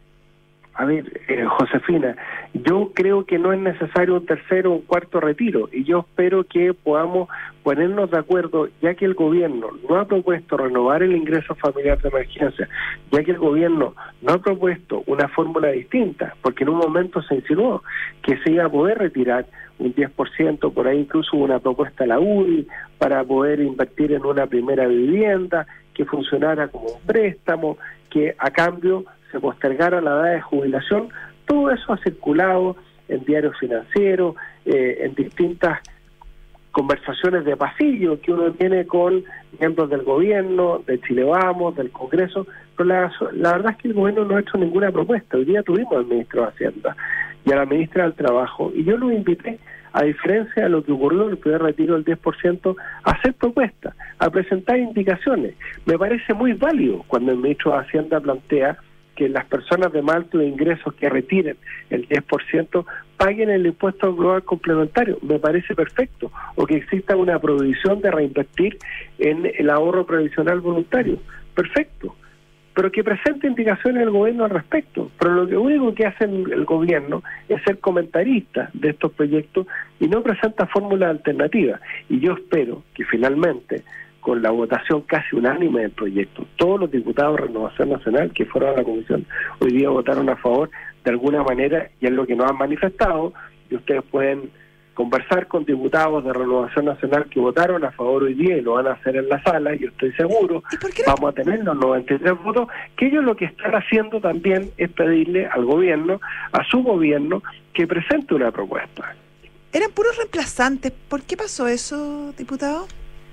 A ver, eh, Josefina, yo creo que no es necesario un tercero o un cuarto retiro, y yo espero que podamos ponernos de acuerdo, ya que el gobierno no ha propuesto renovar el ingreso familiar de emergencia, ya que el gobierno no ha propuesto una fórmula distinta, porque en un momento se insinuó que se iba a poder retirar un diez por ciento, por ahí incluso hubo una propuesta a la U D I para poder invertir en una primera vivienda, que funcionara como un préstamo, que a cambio se postergara la edad de jubilación. Todo eso ha circulado en diarios financieros, eh, en distintas conversaciones de pasillo que uno tiene con miembros del gobierno, de Chile Vamos, del Congreso, pero la, la verdad es que el gobierno no ha hecho ninguna propuesta. Hoy día tuvimos al ministro de Hacienda y a la ministra del Trabajo, y yo los invité, a diferencia de lo que ocurrió en el primer retiro del diez por ciento, a hacer propuestas, a presentar indicaciones. Me parece muy válido cuando el ministro de Hacienda plantea que las personas de más alto ingresos que retiren el diez por ciento paguen el impuesto global complementario. Me parece perfecto. O que exista una prohibición de reinvertir en el ahorro previsional voluntario. Perfecto. Pero que presente indicaciones el gobierno al respecto. Pero lo que único que hace el gobierno es ser comentarista de estos proyectos y no presenta fórmulas alternativas. Y yo espero que finalmente, con la votación casi unánime del proyecto, todos los diputados de Renovación Nacional que fueron a la comisión hoy día votaron a favor de alguna manera, y es lo que nos han manifestado, y ustedes pueden conversar con diputados de Renovación Nacional que votaron a favor hoy día y lo van a hacer en la sala, y yo estoy seguro, vamos a tener los noventa y tres votos, que ellos lo que están haciendo también es pedirle al gobierno, a su gobierno, que presente una propuesta. Eran puros reemplazantes. ¿Por qué pasó eso, diputado?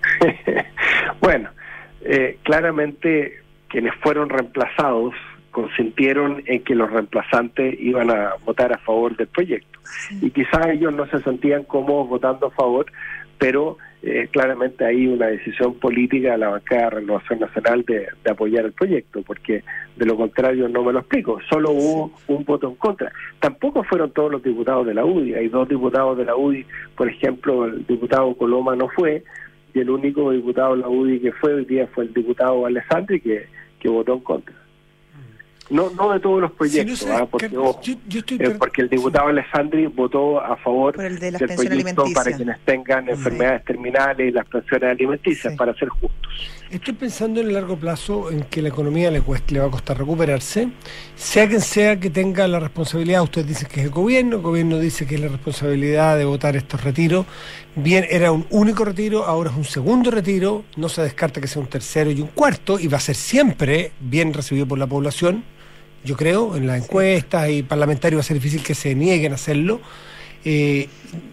Bueno, eh, claramente quienes fueron reemplazados consintieron en que los reemplazantes iban a votar a favor del proyecto. Sí. Y quizás ellos no se sentían cómodos votando a favor, pero eh, claramente hay una decisión política de la bancada de Renovación Nacional de, de apoyar el proyecto, porque de lo contrario no me lo explico. Solo hubo un voto en contra. Tampoco fueron todos los diputados de la U D I. Hay dos diputados de la U D I, por ejemplo, el diputado Coloma no fue, y el único diputado de la U D I que fue hoy día fue el diputado Alessandri, que, que votó en contra. No no de todos los proyectos, si no sé, ¿ah? porque, yo, yo estoy eh, porque el diputado sí. Alessandri votó a favor Por el de del proyecto para quienes tengan sí. enfermedades terminales y las pensiones alimenticias, sí. para ser justos. Estoy pensando en el largo plazo en que la economía le, cuesta, le va a costar recuperarse, sea quien sea que tenga la responsabilidad. Usted dice que es el gobierno, el gobierno dice que es la responsabilidad de votar estos retiros. Bien, era un único retiro, ahora es un segundo retiro, no se descarta que sea un tercero y un cuarto, y va a ser siempre bien recibido por la población. Yo creo, en las encuestas y parlamentarios va a ser difícil que se nieguen a hacerlo. Eh,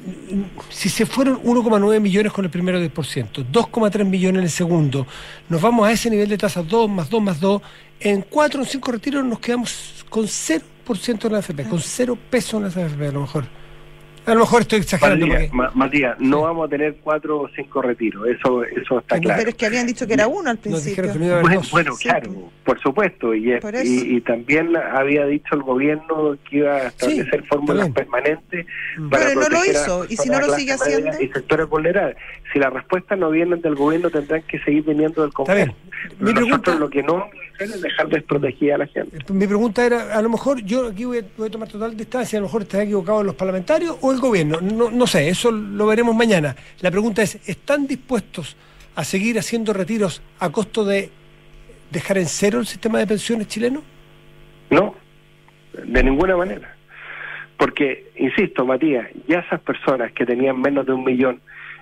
si se fueron uno coma nueve millones con el primero diez por ciento, dos coma tres millones en el segundo, nos vamos a ese nivel de tasa dos más dos más dos, en cuatro o cinco retiros nos quedamos con cero por ciento en la A F P, con cero pesos en la A F P a lo mejor. A lo mejor estoy exagerando. Matías, porque... Matías no sí. vamos a tener cuatro o cinco retiros, eso eso está claro. Pero es que habían dicho que era uno al principio. Que no iba a bueno, dos. bueno sí, claro, pues. por supuesto, y, por y, y también había dicho el gobierno que iba a establecer sí, fórmulas permanentes para pero no lo hizo, a y si no lo sigue haciendo. Y sectores vulnerables. Si las respuestas no vienen del gobierno, tendrán que seguir viniendo del Congreso. Mi Nosotros pregunta... lo que no es dejar desprotegida a la gente. Mi pregunta era, a lo mejor yo aquí voy a, voy a tomar total distancia, a lo mejor están equivocados los parlamentarios o el gobierno, no, no sé, eso lo veremos mañana. La pregunta es, ¿están dispuestos a seguir haciendo retiros a costo de dejar en cero el sistema de pensiones chileno? No, de ninguna manera. Porque, insisto, Matías, ya esas personas que tenían menos de un millón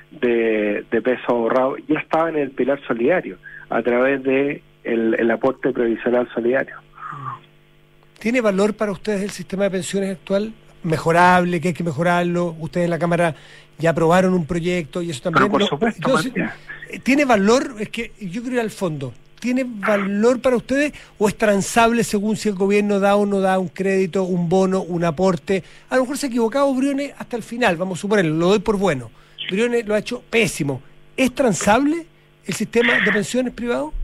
de, de pesos ahorrados ya estaban en el pilar solidario a través de el, el aporte previsional solidario. ¿Tiene valor para ustedes el sistema de pensiones actual? ¿Mejorable? ¿Que hay que mejorarlo? Ustedes en la Cámara ya aprobaron un proyecto y eso también... Pero por no, supuesto, entonces, ¿tiene valor? Es que yo quiero ir al fondo. ¿Tiene valor para ustedes o es transable según si el gobierno da o no da un crédito, un bono, un aporte? A lo mejor se ha equivocado Briones hasta el final, vamos a suponerlo, lo doy por bueno. Briones lo ha hecho pésimo. ¿Es transable el sistema de pensiones privado?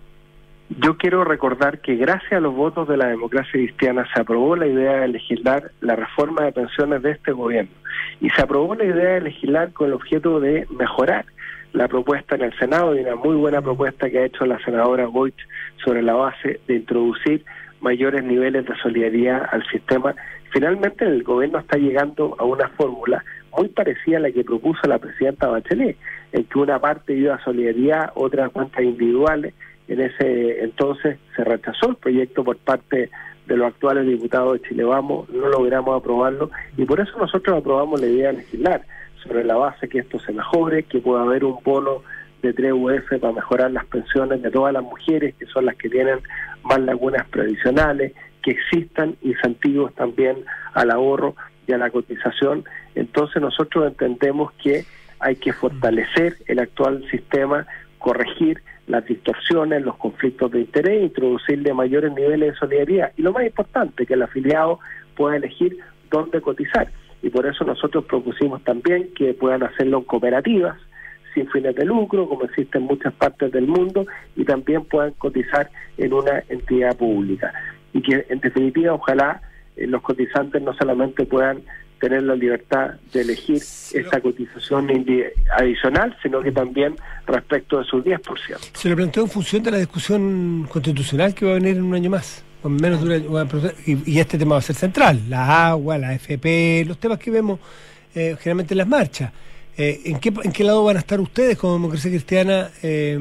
Yo quiero recordar que gracias a los votos de la democracia cristiana se aprobó la idea de legislar la reforma de pensiones de este gobierno. Y se aprobó la idea de legislar con el objeto de mejorar la propuesta en el Senado, y una muy buena propuesta que ha hecho la senadora Goich sobre la base de introducir mayores niveles de solidaridad al sistema. Finalmente el gobierno está llegando a una fórmula muy parecida a la que propuso la presidenta Bachelet, en que una parte iba a solidaridad, otra a cuentas individuales. En ese entonces se rechazó el proyecto por parte de los actuales diputados de Chile Vamos, no logramos aprobarlo, y por eso nosotros aprobamos la idea de legislar sobre la base que esto se mejore, que pueda haber un bono de tres U F para mejorar las pensiones de todas las mujeres, que son las que tienen más lagunas previsionales, que existan incentivos también al ahorro y a la cotización. Entonces nosotros entendemos que hay que fortalecer el actual sistema, corregir las distorsiones, los conflictos de interés, introducirle mayores niveles de solidaridad. Y lo más importante, que el afiliado pueda elegir dónde cotizar. Y por eso nosotros propusimos también que puedan hacerlo en cooperativas, sin fines de lucro, como existe en muchas partes del mundo, y también puedan cotizar en una entidad pública. Y que, en definitiva, ojalá eh, los cotizantes no solamente puedan tener la libertad de elegir esa cotización adicional, sino que también respecto de sus diez por ciento. Se lo planteó en función de la discusión constitucional que va a venir en un año más, o menos de un año, y, y este tema va a ser central, la agua, la A F P, los temas que vemos eh, generalmente en las marchas. Eh, ¿en, qué, ¿En qué lado van a estar ustedes como Democracia Cristiana? Eh,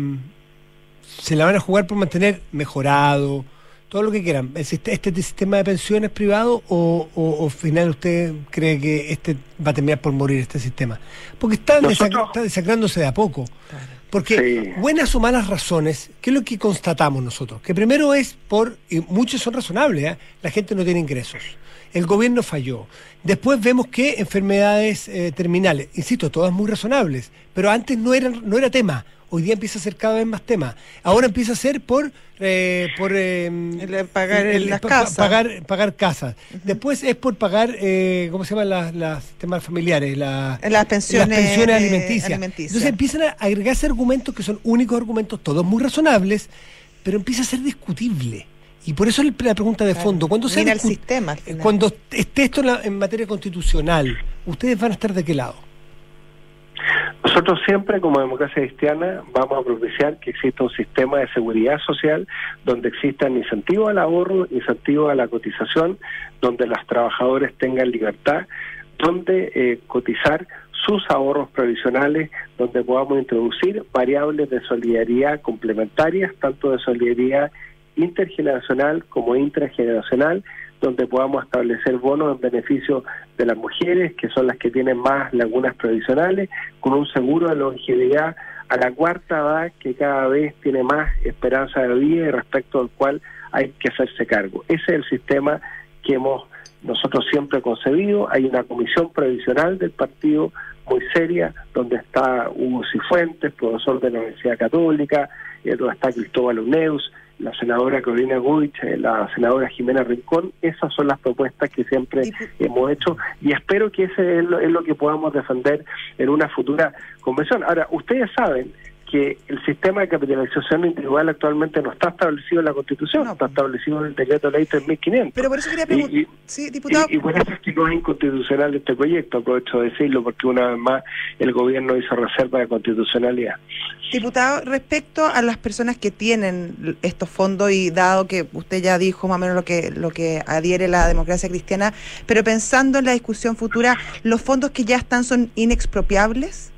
¿Se la van a jugar por mantener mejorado, todo lo que quieran, este, este sistema de pensiones privado, o, o, o final usted cree que este va a terminar por morir, este sistema? Porque está, Nosotros... desac- está desacrándose de a poco. Porque Sí. buenas o malas razones, ¿qué es lo que constatamos nosotros? Que primero es por, y muchos son razonables, ¿eh? La gente no tiene ingresos, el gobierno falló. Después vemos que enfermedades eh, terminales, insisto, todas muy razonables, pero antes no eran, no era tema. Hoy día empieza a ser cada vez más tema. Ahora empieza a ser por eh, por eh, El pagar el- las pa- casas. pagar pagar casas. Uh-huh. Después es por pagar eh, ¿cómo se llaman las, las temas familiares? La, Las pensiones, las pensiones alimenticias. alimenticias. Entonces empiezan a agregarse argumentos que son únicos argumentos, todos muy razonables, pero empieza a ser discutible. Y por eso la pregunta de fondo, Claro. cuando se Mira el discu- sistema, al final. cuando esté esto en, la- en materia constitucional, ¿ustedes van a estar de qué lado? Nosotros siempre, como Democracia Cristiana, vamos a propiciar que exista un sistema de seguridad social donde existan incentivos al ahorro, incentivos a la cotización, donde los trabajadores tengan libertad, donde eh, cotizar sus ahorros previsionales, donde podamos introducir variables de solidaridad complementarias, tanto de solidaridad intergeneracional como intrageneracional, donde podamos establecer bonos en beneficio de las mujeres, que son las que tienen más lagunas previsionales, con un seguro de longevidad a la cuarta edad, que cada vez tiene más esperanza de vida y respecto al cual hay que hacerse cargo. Ese es el sistema que hemos nosotros siempre concebido. Hay una comisión previsional del partido muy seria, donde está Hugo Cifuentes, profesor de la Universidad Católica, eh, donde está Cristóbal Uneus, la senadora Carolina Goich, la senadora Jimena Rincón. Esas son las propuestas que siempre Dipu- hemos hecho, y espero que ese es lo, es lo que podamos defender en una futura convención. Ahora, ustedes saben que el sistema de capitalización individual actualmente no está establecido en la Constitución, no está establecido en el decreto ley tres mil quinientos. Pero por eso quería preguntar, y, sí, diputado. Y, y por eso es que no es inconstitucional este proyecto, aprovecho de decirlo, porque una vez más el gobierno hizo reserva de constitucionalidad. Diputado, respecto a las personas que tienen estos fondos, y dado que usted ya dijo más o menos lo que lo que adhiere la Democracia Cristiana, pero pensando en la discusión futura, ¿los fondos que ya están son inexpropiables?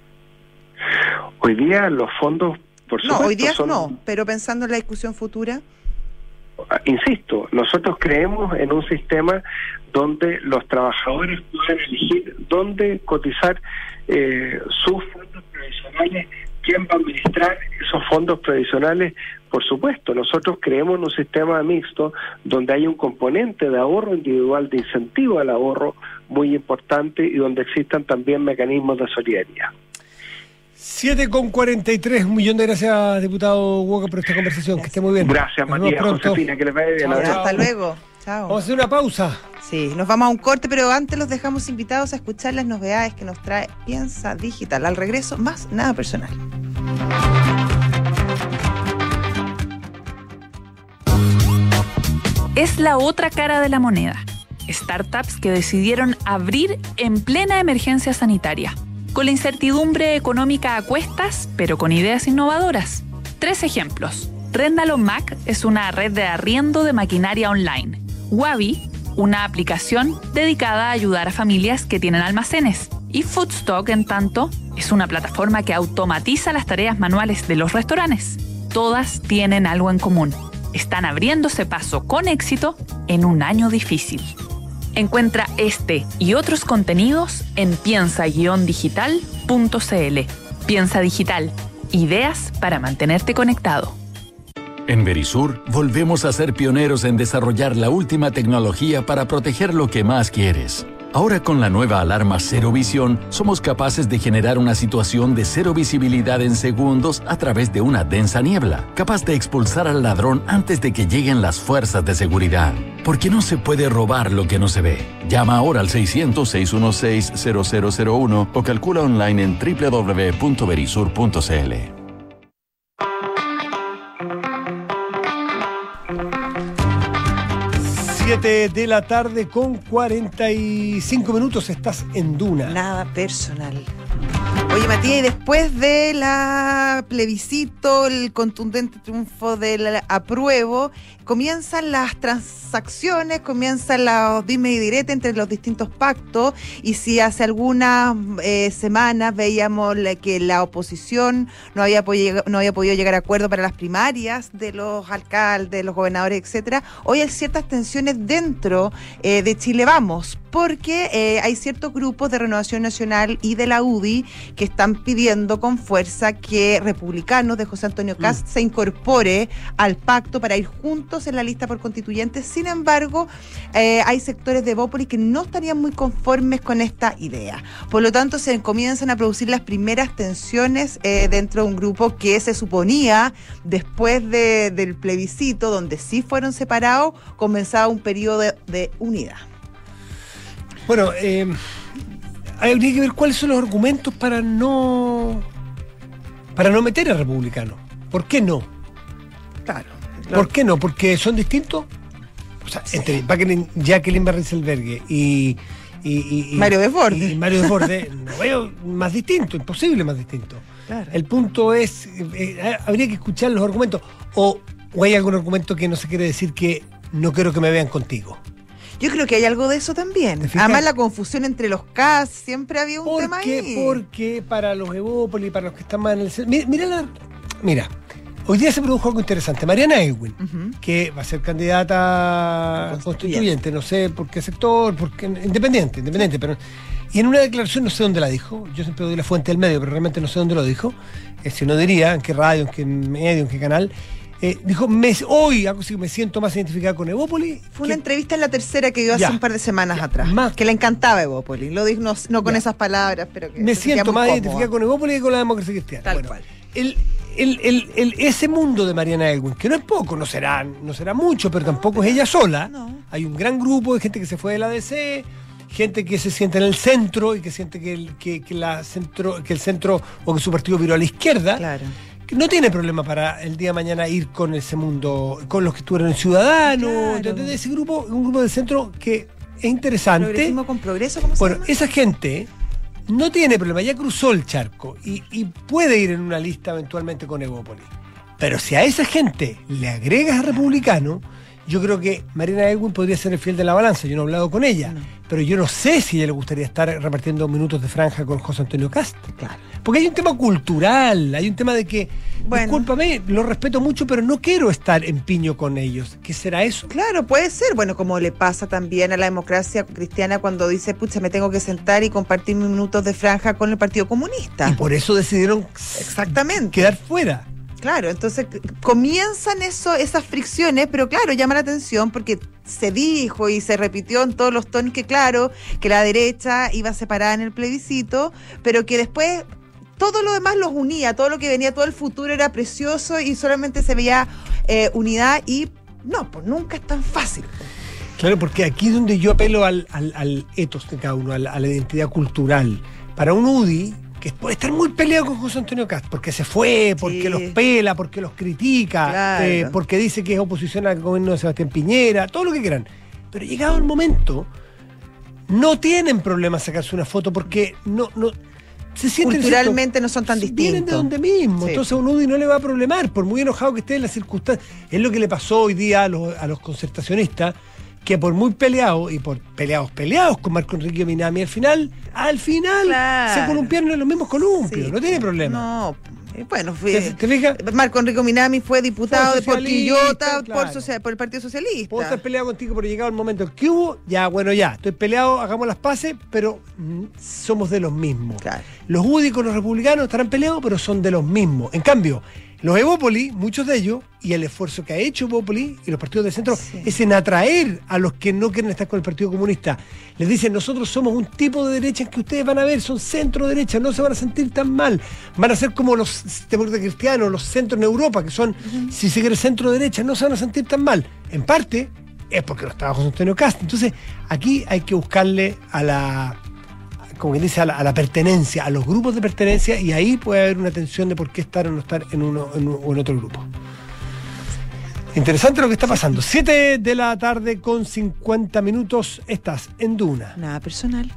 Hoy día los fondos, por supuesto, no, hoy día son... no, pero pensando en la discusión futura. Insisto, nosotros creemos en un sistema donde los trabajadores puedan elegir dónde cotizar eh, sus fondos previsionales, quién va a administrar esos fondos previsionales. Por supuesto, nosotros creemos en un sistema mixto donde hay un componente de ahorro individual, de incentivo al ahorro muy importante, y donde existan también mecanismos de solidaridad. siete con cuarenta y tres, un millón de gracias, diputado Huoca, por esta conversación. Gracias. Que esté muy bien. Gracias, Matías, Josefina, que les vaya bien. Hasta luego. Chao. Vamos a hacer una pausa. Sí, nos vamos a un corte, pero antes los dejamos invitados a escuchar las novedades que nos trae Piensa Digital. Al regreso, más Nada Personal. Es la otra cara de la moneda. Startups que decidieron abrir en plena emergencia sanitaria, con la incertidumbre económica a cuestas, pero con ideas innovadoras. Tres ejemplos. Rendalo Mac es una red de arriendo de maquinaria online. Wabi, una aplicación dedicada a ayudar a familias que tienen almacenes. Y Foodstock, en tanto, es una plataforma que automatiza las tareas manuales de los restaurantes. Todas tienen algo en común. Están abriéndose paso con éxito en un año difícil. Encuentra este y otros contenidos en piensa guion digital punto c l. Piensa Digital. Ideas para mantenerte conectado. En Verisur, volvemos a ser pioneros en desarrollar la última tecnología para proteger lo que más quieres. Ahora con la nueva alarma Cero Visión, somos capaces de generar una situación de cero visibilidad en segundos a través de una densa niebla, capaz de expulsar al ladrón antes de que lleguen las fuerzas de seguridad. Porque no se puede robar lo que no se ve. Llama ahora al seiscientos, seiscientos dieciséis, cero cero cero uno o calcula online en doble u doble u doble u punto verisur punto c l. siete de la tarde con cuarenta y cinco minutos, estás en Duna. Nada personal. Oye, Matías, y después de la plebiscito, el contundente triunfo del apruebo, comienzan las transacciones, comienzan los dime y direte entre los distintos pactos, y si hace algunas eh, semanas veíamos la, que la oposición no había, podido, no había podido llegar a acuerdo para las primarias de los alcaldes, los gobernadores, etcétera, hoy hay ciertas tensiones dentro eh, de Chile Vamos, porque eh, hay ciertos grupos de Renovación Nacional y de la U D I que están pidiendo con fuerza que republicanos de José Antonio Kast mm. se incorpore al pacto para ir juntos en la lista por constituyentes. Sin embargo, eh, hay sectores de Evópolis que no estarían muy conformes con esta idea. Por lo tanto, se comienzan a producir las primeras tensiones eh, dentro de un grupo que se suponía, después de, del plebiscito, donde sí fueron separados, comenzaba un periodo de, de unidad. Bueno, eh, habría que ver cuáles son los argumentos para no para no meter a republicanos. ¿Por qué no? Claro. ¿Por qué no? ¿Porque son distintos? O sea, sí. Entre Jacqueline Van Rysselberghe y, y, y, y Mario Desbordes. Y Mario Desbordes, no veo más distinto, imposible más distinto. Claro. El punto es, eh, habría que escuchar los argumentos. O, o hay algún argumento que no se quiere decir que no quiero que me vean contigo. Yo creo que hay algo de eso también. Además, la confusión entre los C A S, siempre había un ¿Por tema qué? ahí. Porque para los Evópolis, para los que están más en el centro. Mira, mira, la, mira, hoy día se produjo algo interesante. Mariana Elwin, uh-huh. que va a ser candidata constituyente. constituyente, no sé por qué sector, porque independiente, independiente, pero. Y en una declaración, no sé dónde la dijo, yo siempre doy la fuente del medio, pero realmente no sé dónde lo dijo, eh, si no diría, en qué radio, en qué medio, en qué canal. Eh, dijo, me, hoy me siento más identificada con Evópolis. Fue una entrevista en La Tercera que dio hace ya, un par de semanas ya, atrás, más, que le encantaba Evópolis. Lo dijo no, no con ya. esas palabras, pero que me siento más identificada con Evópolis que con la democracia cristiana. Tal bueno, cual. El, el, el, el, ese mundo de Mariana Elwin, que no es poco, no será, no será mucho, pero no, tampoco pero, es ella sola. No. Hay un gran grupo de gente que se fue de la D C, gente que se siente en el centro y que siente que el, que, que la centro, que el centro o que su partido viró a la izquierda. Claro. No tiene problema para el día de mañana ir con ese mundo, con los que estuvieron en Ciudadanos, claro. de, de ese grupo, un grupo del centro que es interesante. Progresismo con progreso, ¿cómo se bueno, llama? Esa gente no tiene problema, ya cruzó el charco y, y puede ir en una lista eventualmente con Evópolis. Pero si a esa gente le agregas a republicano, yo creo que Mariana Elwin podría ser el fiel de la balanza. Yo no he hablado con ella, no. pero yo no sé si a ella le gustaría estar repartiendo minutos de franja con José Antonio Kast. Claro. Porque hay un tema cultural, hay un tema de que, bueno, discúlpame, lo respeto mucho, pero no quiero estar en piño con ellos. ¿Qué será eso? Claro, puede ser. Bueno, como le pasa también a la democracia cristiana cuando dice, pucha, me tengo que sentar y compartir mis minutos de franja con el Partido Comunista. Y por eso decidieron exactamente quedar fuera. Claro, entonces comienzan eso, esas fricciones, pero claro, llama la atención porque se dijo y se repitió en todos los tonos que claro, que la derecha iba separada en el plebiscito, pero que después todo lo demás los unía, todo lo que venía, todo el futuro era precioso y solamente se veía eh, unidad y no, pues nunca es tan fácil. Claro, porque aquí es donde yo apelo al, al, al ethos de cada uno, a la, a la identidad cultural. Para un U D I, que puede estar muy peleado con José Antonio Cast, porque se fue, porque Sí. los pela, porque los critica, Claro. eh, porque dice que es oposición al gobierno de Sebastián Piñera, todo lo que quieran. Pero llegado el momento, no tienen problema sacarse una foto porque no, no se sienten Culturalmente no son tan Vienen distintos. de donde mismo, Sí. entonces a un U D I no le va a problemar, por muy enojado que esté en las circunstancias. Es lo que le pasó hoy día a los, a los concertacionistas, que por muy peleados y por peleados peleados con Marco Enrique Minami, al final, al final Claro. se columpiaron en los mismos columpios, Sí. no tiene problema. No, eh, bueno, ¿Te, fue, te fijas? Marco Enrico Minami fue diputado Fue de por socialista, Quillota, claro. por, social- por el Partido Socialista. Puedo estar peleado contigo, pero llegado el momento que hubo, ya, bueno, ya, estoy peleado, hagamos las paces, pero mm, somos de los mismos. Claro. Los U D I con los republicanos estarán peleados, pero son de los mismos. En cambio, los Evópoli, muchos de ellos, y el esfuerzo que ha hecho Evópoli y los partidos de centro, Sí. es en atraer a los que no quieren estar con el Partido Comunista. Les dicen, nosotros somos un tipo de derecha que ustedes van a ver, son centro-derecha, no se van a sentir tan mal. Van a ser como los demócratas cristianos, los centros en Europa, que son, si se quiere, centro-derecha, no se van a sentir tan mal. En parte, es porque no estaba José Antonio Cast. Entonces, aquí hay que buscarle a la... como quien dice, a la, a la pertenencia, a los grupos de pertenencia, y ahí puede haber una tensión de por qué estar o no estar en uno en un- o en otro grupo. Interesante lo que está pasando. siete de la tarde con cincuenta minutos, estás en Duna. Nada personal.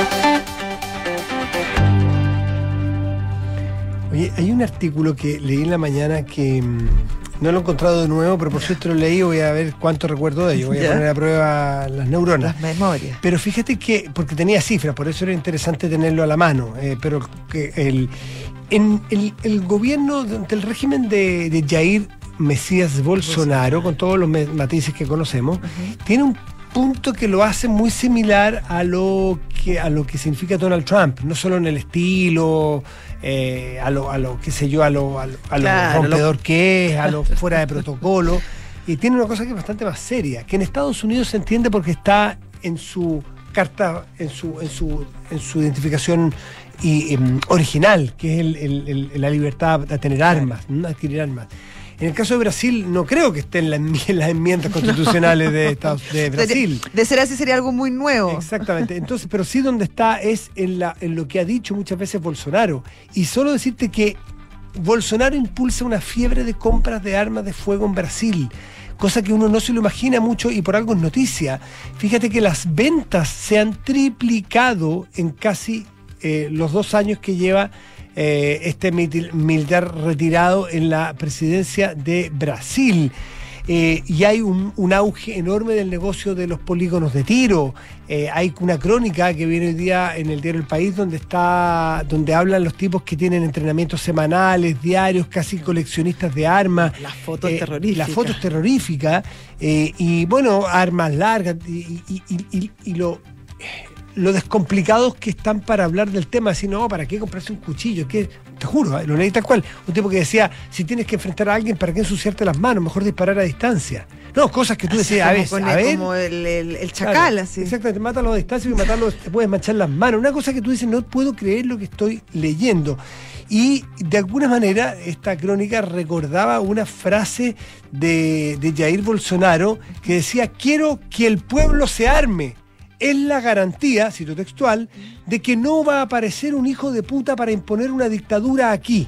Oye, hay un artículo que leí en la mañana que mm, no lo he encontrado de nuevo, pero por cierto lo leí, voy a ver cuánto recuerdo de ello, voy a Ya. poner a prueba las neuronas. Las memorias. Pero fíjate que, porque tenía cifras, por eso era interesante tenerlo a la mano, eh, pero que el, en el, el gobierno, del régimen de, de Jair Mesías Bolsonaro, con todos los me- matices que conocemos, tiene un punto que lo hace muy similar a lo que a lo que significa Donald Trump, no solo en el estilo, eh, a lo, a lo, qué sé yo, a lo, a lo, a lo Claro, rompedor que es, a lo fuera de protocolo. Y tiene una cosa que es bastante más seria, que en Estados Unidos se entiende porque está en su carta, en su, en su, en su identificación y, em, original, que es el- el- el- la libertad de tener armas, ¿no? Adquirir armas. En el caso de Brasil, no creo que esté en, la enmi- en las enmiendas constitucionales de, Estados, de Brasil. De ser así sería algo muy nuevo. Exactamente. Entonces, pero sí donde está es en, la, en lo que ha dicho muchas veces Bolsonaro. Y solo decirte que Bolsonaro impulsa una fiebre de compras de armas de fuego en Brasil, cosa que uno no se lo imagina mucho y por algo es noticia. Fíjate que las ventas se han triplicado en casi eh, los dos años que lleva eh, este miti- militar retirado en la presidencia de Brasil. Eh, y hay un, un auge enorme del negocio de los polígonos de tiro. Eh, hay una crónica que viene hoy día en el diario El País donde está, donde hablan los tipos que tienen entrenamientos semanales, diarios, casi coleccionistas de armas. Las fotos Eh, terroríficas. Las fotos terroríficas. eh, y bueno, armas largas. Y, y- y- y- y lo, lo descomplicados que están para hablar del tema. Así, no, ¿para qué comprarse un cuchillo? Que te juro, eh, lo leí tal cual. Un tipo que decía, si tienes que enfrentar a alguien, ¿para qué ensuciarte las manos? Mejor disparar a distancia. No, cosas que tú Así decías, a como ver, con a el- ver. como el, el- el chacal, Claro, así. Exactamente, mátalo a distancia y matarlo te puedes manchar las manos. Una cosa que tú dices, no puedo creer lo que estoy leyendo. Y de alguna manera esta crónica recordaba una frase de, de Jair Bolsonaro que decía, quiero que el pueblo se arme. Es la garantía, cito textual, de que no va a aparecer un hijo de puta para imponer una dictadura aquí.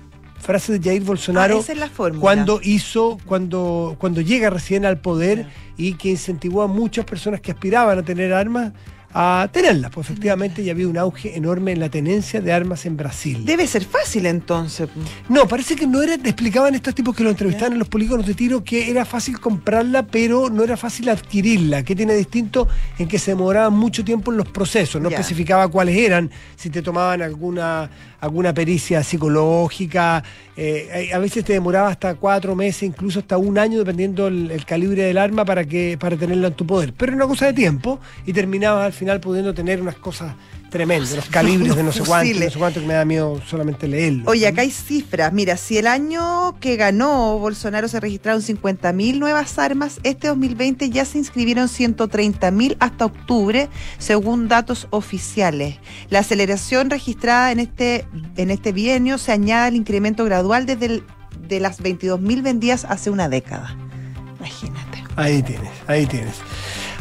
Frase de Jair Bolsonaro Ah, esa es la fórmula. cuando hizo, cuando, cuando llega recién al poder y que incentivó a muchas personas que aspiraban a tener armas a tenerlas. Pues efectivamente ya había un auge enorme en la tenencia de armas en Brasil. Debe ser fácil entonces. No, parece que no era, explicaban estos tipos que lo entrevistaban en los polígonos de tiro que era fácil comprarla, pero no era fácil adquirirla. ¿Qué tiene distinto? En que se demoraban mucho tiempo en los procesos, no Ya. especificaba cuáles eran, si te tomaban alguna, alguna pericia psicológica, eh, a veces te demoraba hasta cuatro meses, incluso hasta un año, dependiendo el, el calibre del arma para que para tenerla en tu poder. Pero era una cosa de tiempo y terminabas al final pudiendo tener unas cosas tremendas, los calibres de no sé cuánto, Fusiles. no sé cuánto, que me da miedo solamente leerlo. Oye, acá hay cifras. Mira, si el año que ganó Bolsonaro se registraron cincuenta mil nuevas armas, este dos mil veinte ya se inscribieron ciento treinta mil hasta octubre, según datos oficiales. La aceleración registrada en este, en este bienio se añade al incremento gradual desde el- de las veintidós mil vendidas hace una década. Imagínate. Ahí tienes, ahí tienes.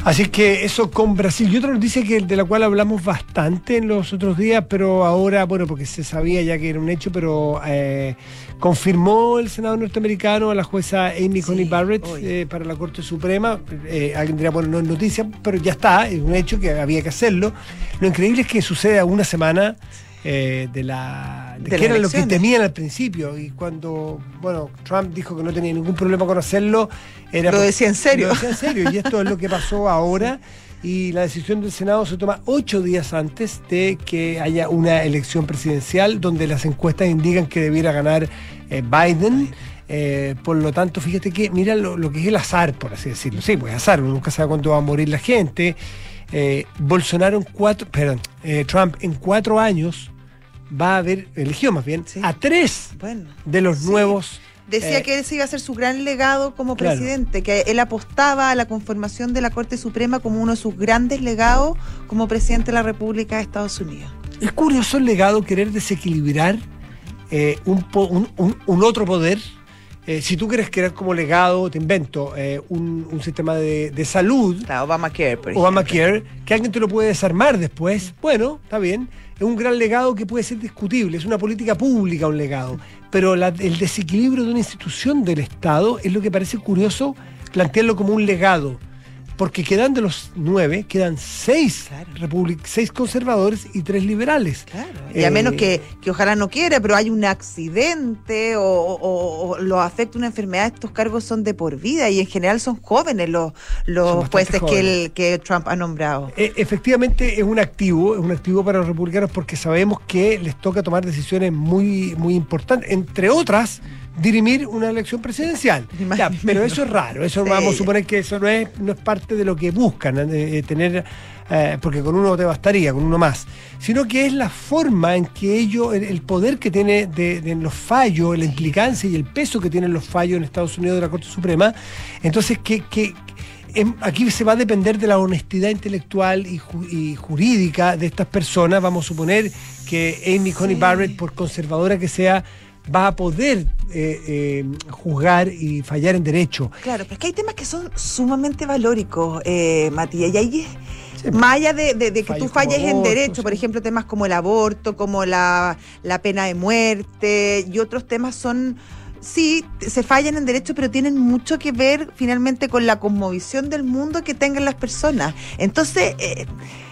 Así que eso con Brasil. Y otra noticia que, de la cual hablamos bastante en los otros días, pero ahora, bueno, porque se sabía ya que era un hecho, pero eh, confirmó el Senado norteamericano a la jueza Amy Sí, Coney Barrett eh, para la Corte Suprema. Eh, alguien diría, bueno, no es noticia, pero ya está, es un hecho que había que hacerlo. Lo increíble es que sucede a una semana eh, de la de De que las era lo que elecciones. temían al principio, y cuando bueno Trump dijo que no tenía ningún problema con hacerlo, era Lo por- decía en serio. lo decía en serio, y esto es lo que pasó ahora. Y la decisión del Senado se toma ocho días antes de que haya una elección presidencial, donde las encuestas indican que debiera ganar eh, Biden. Eh, por lo tanto, fíjate que mira lo, lo que es el azar, por así decirlo. Sí, pues azar, uno nunca sabe cuándo va a morir la gente. Eh, Bolsonaro en cuatro, perdón, eh, Trump en cuatro años va a haber elegido más bien Sí. a tres Bueno. de los Sí. nuevos. Decía eh, que ese iba a ser su gran legado como Claro. presidente, que él apostaba a la conformación de la Corte Suprema como uno de sus grandes legados como presidente de la República de Estados Unidos. Es curioso el legado querer desequilibrar eh, un, po- un, un- un otro poder. Eh, si tú quieres crear como legado, te invento, eh, un, un sistema de, de salud, Claro, Obamacare, por ejemplo. Obamacare, que alguien te lo puede desarmar después, bueno, está bien, es un gran legado que puede ser discutible, es una política pública un legado, pero la- el desequilibrio de una institución del Estado es lo que parece curioso plantearlo como un legado, porque quedan de los nueve, quedan seis, Claro. republic- seis conservadores y tres liberales. Claro. Y a Eh, menos que, que ojalá no quiera, pero hay un accidente o, o- o lo afecta una enfermedad, estos cargos son de por vida y en general son jóvenes los, Son los bastante jueces que, jóvenes. el, que Trump ha nombrado. E- efectivamente es un activo, es un activo para los republicanos porque sabemos que les toca tomar decisiones muy, muy importantes, entre otras, dirimir una elección presidencial. Ni más Ya, ni pero menos. eso es raro, eso Sí. vamos a suponer que eso no es, no es parte de lo que buscan, eh, eh, tener, eh, porque con uno te bastaría, con uno más, sino que es la forma en que ellos, el, el poder que tiene de, de los fallos, la implicancia y el peso que tienen los fallos en Estados Unidos de la Corte Suprema, entonces que... que em, aquí se va a depender de la honestidad intelectual y, ju- y jurídica de estas personas. Vamos a suponer que Amy Coney Sí. Barrett, por conservadora que sea, va a poder eh, eh, juzgar y fallar en derecho. Claro, pero es que hay temas que son sumamente valóricos, eh, Matías, y ahí es, más allá de, de- de que Fallos tú falles como en aborto, derecho, por sí. ejemplo, temas como el aborto, como la, la pena de muerte y otros temas son... Sí, se fallan en derecho, pero tienen mucho que ver finalmente con la cosmovisión del mundo que tengan las personas. Entonces, eh,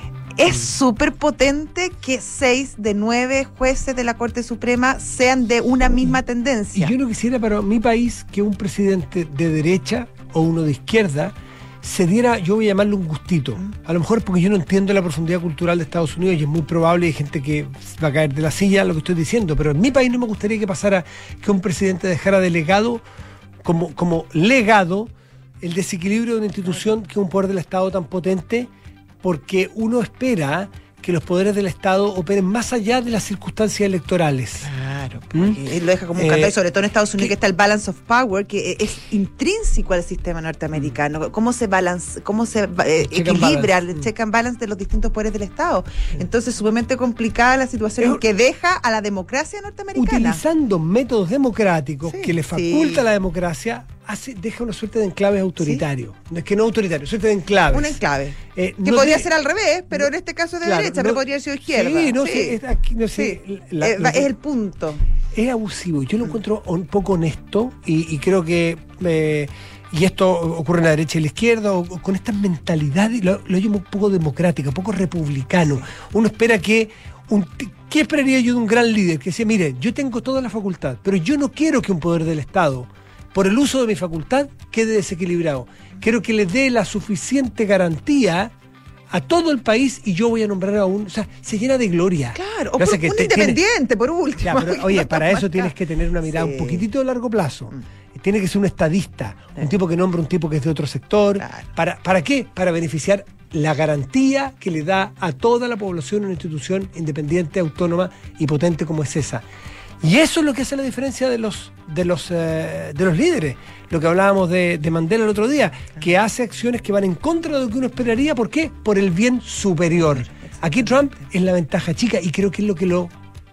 es súper potente que seis de nueve jueces de la Corte Suprema sean de una misma Y tendencia. yo no quisiera para mi país que un presidente de derecha o uno de izquierda se diera, yo voy a llamarlo un gustito. A lo mejor porque yo no entiendo la profundidad cultural de Estados Unidos y es muy probable, hay gente que va a caer de la silla lo que estoy diciendo, pero en mi país no me gustaría que pasara que un presidente dejara de legado, como, como legado, el desequilibrio de una institución que es un poder del Estado tan potente, porque uno espera que los poderes del Estado operen más allá de las circunstancias electorales. Claro, ¿Mm? porque él lo deja como un Eh, candado, y sobre todo en Estados Unidos, que- que está el balance of power, que es intrínseco al sistema norteamericano. Cómo se balance, cómo se eh, Check and equilibra balance. el check and balance de los distintos poderes del Estado. Entonces, sumamente complicada la situación Es- en que deja a la democracia norteamericana. Utilizando métodos democráticos Sí, que le sí. faculta la democracia, hace, deja una suerte de enclaves autoritario. No es que no autoritario, suerte de enclaves. Un enclave. Eh, Que no podría de- ser al revés, pero en este caso es de Claro, derecha, no- pero podría haber sido izquierda. Sí, no Sí. sé, es, aquí, no sé, Sí. la- Eh, lo va- que- es el punto. es abusivo. Yo lo encuentro un poco honesto y, y creo que, eh, y esto ocurre en la derecha y en la izquierda, o, o con estas mentalidades, lo, lo llamo un poco democrática, un poco republicano. Uno espera que, un, ¿qué esperaría yo de un gran líder? Que decía, mire, yo tengo toda la facultad, pero yo no quiero que un poder del Estado, por el uso de mi facultad, quede desequilibrado. Quiero que le dé la suficiente garantía a todo el país y yo voy a nombrar a un... O sea, se llena de gloria. Claro, o Lo por, hace que un te- tiene- independiente, por último. ya, pero, oye, para eso tienes que tener una mirada Sí. un poquitito de largo plazo. Mm. Tiene que ser un estadista, un tipo que nombra un tipo que es de otro sector. Claro. ¿Para, ¿Para qué? Para beneficiar la garantía que le da a toda la población una institución independiente, autónoma y potente como es esa. Y eso es lo que hace la diferencia de los de los eh, de los líderes. Lo que hablábamos de, de Mandela el otro día, que hace acciones que van en contra de lo que uno esperaría. ¿Por qué? Por el bien superior. Aquí Trump es la ventaja chica y creo que es lo que lo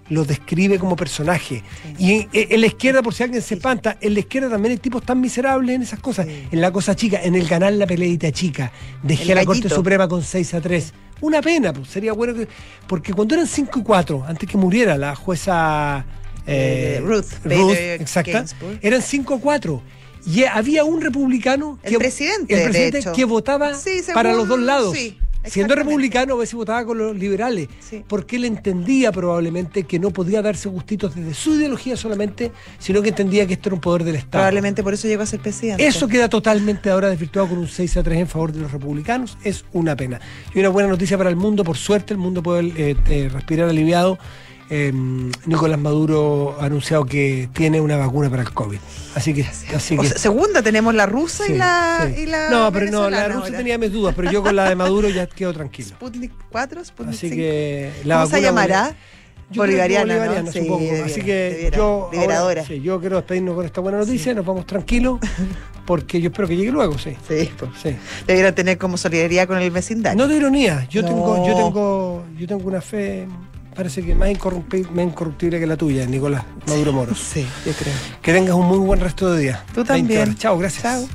lo describe como personaje. Sí. Y en, en la izquierda, por si alguien se espanta, en la izquierda también hay tipos tan miserables en esas cosas. Sí. En la cosa chica, en el ganar la peleita chica. Dejé El a la gallito. Corte Suprema con seis a tres. Una pena, pues sería bueno que. Porque cuando eran cinco y cuatro, antes que muriera la jueza Eh, Ruth Ruth, Bader exacta, Ginsburg. eran cinco a cuatro. Y había un republicano El que, presidente, el de presidente hecho. que votaba Sí, según- para los dos lados. sí, Siendo exactamente. republicano, a veces votaba con los liberales, Sí. porque él entendía probablemente que no podía darse gustitos desde su ideología solamente, sino que entendía que esto era un poder del Estado. Probablemente por eso llegó a ser presidente. Eso queda totalmente ahora desvirtuado con un seis a tres en favor de los republicanos. Es una pena. Y una buena noticia para el mundo, por suerte el mundo puede eh, eh, respirar aliviado. Eh, Nicolás Maduro ha anunciado que tiene una vacuna para el COVID. Así que... Así O que sea, segunda tenemos la rusa sí, y, la, sí. y la No, pero no, la venezolana rusa ahora. tenía mis dudas, pero yo con la de Maduro ya quedo tranquilo. Sputnik cuatro, Sputnik Así cinco. que la ¿Cómo se vacuna- llamará? Yo Bolivariana, creo que ¿no? bolivariana, Sí, supongo. debiera, Así que debiera. yo Liberadora. ahora, sí, yo quiero despedirnos con esta buena noticia, nos vamos tranquilos, porque yo espero que llegue luego, sí. Sí, pues. Sí. Debiera tener como solidaridad con el vecindario. No de ironía, yo No. tengo, yo tengo, yo tengo una fe, parece que más incorruptible, más incorruptible que la tuya, Nicolás Maduro Moros. Sí, yo creo. Que tengas un muy buen resto de día. Tú veinte también. horas. Chao, gracias. Chao.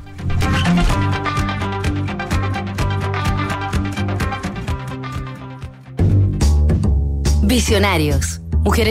Visionarios. Mujeres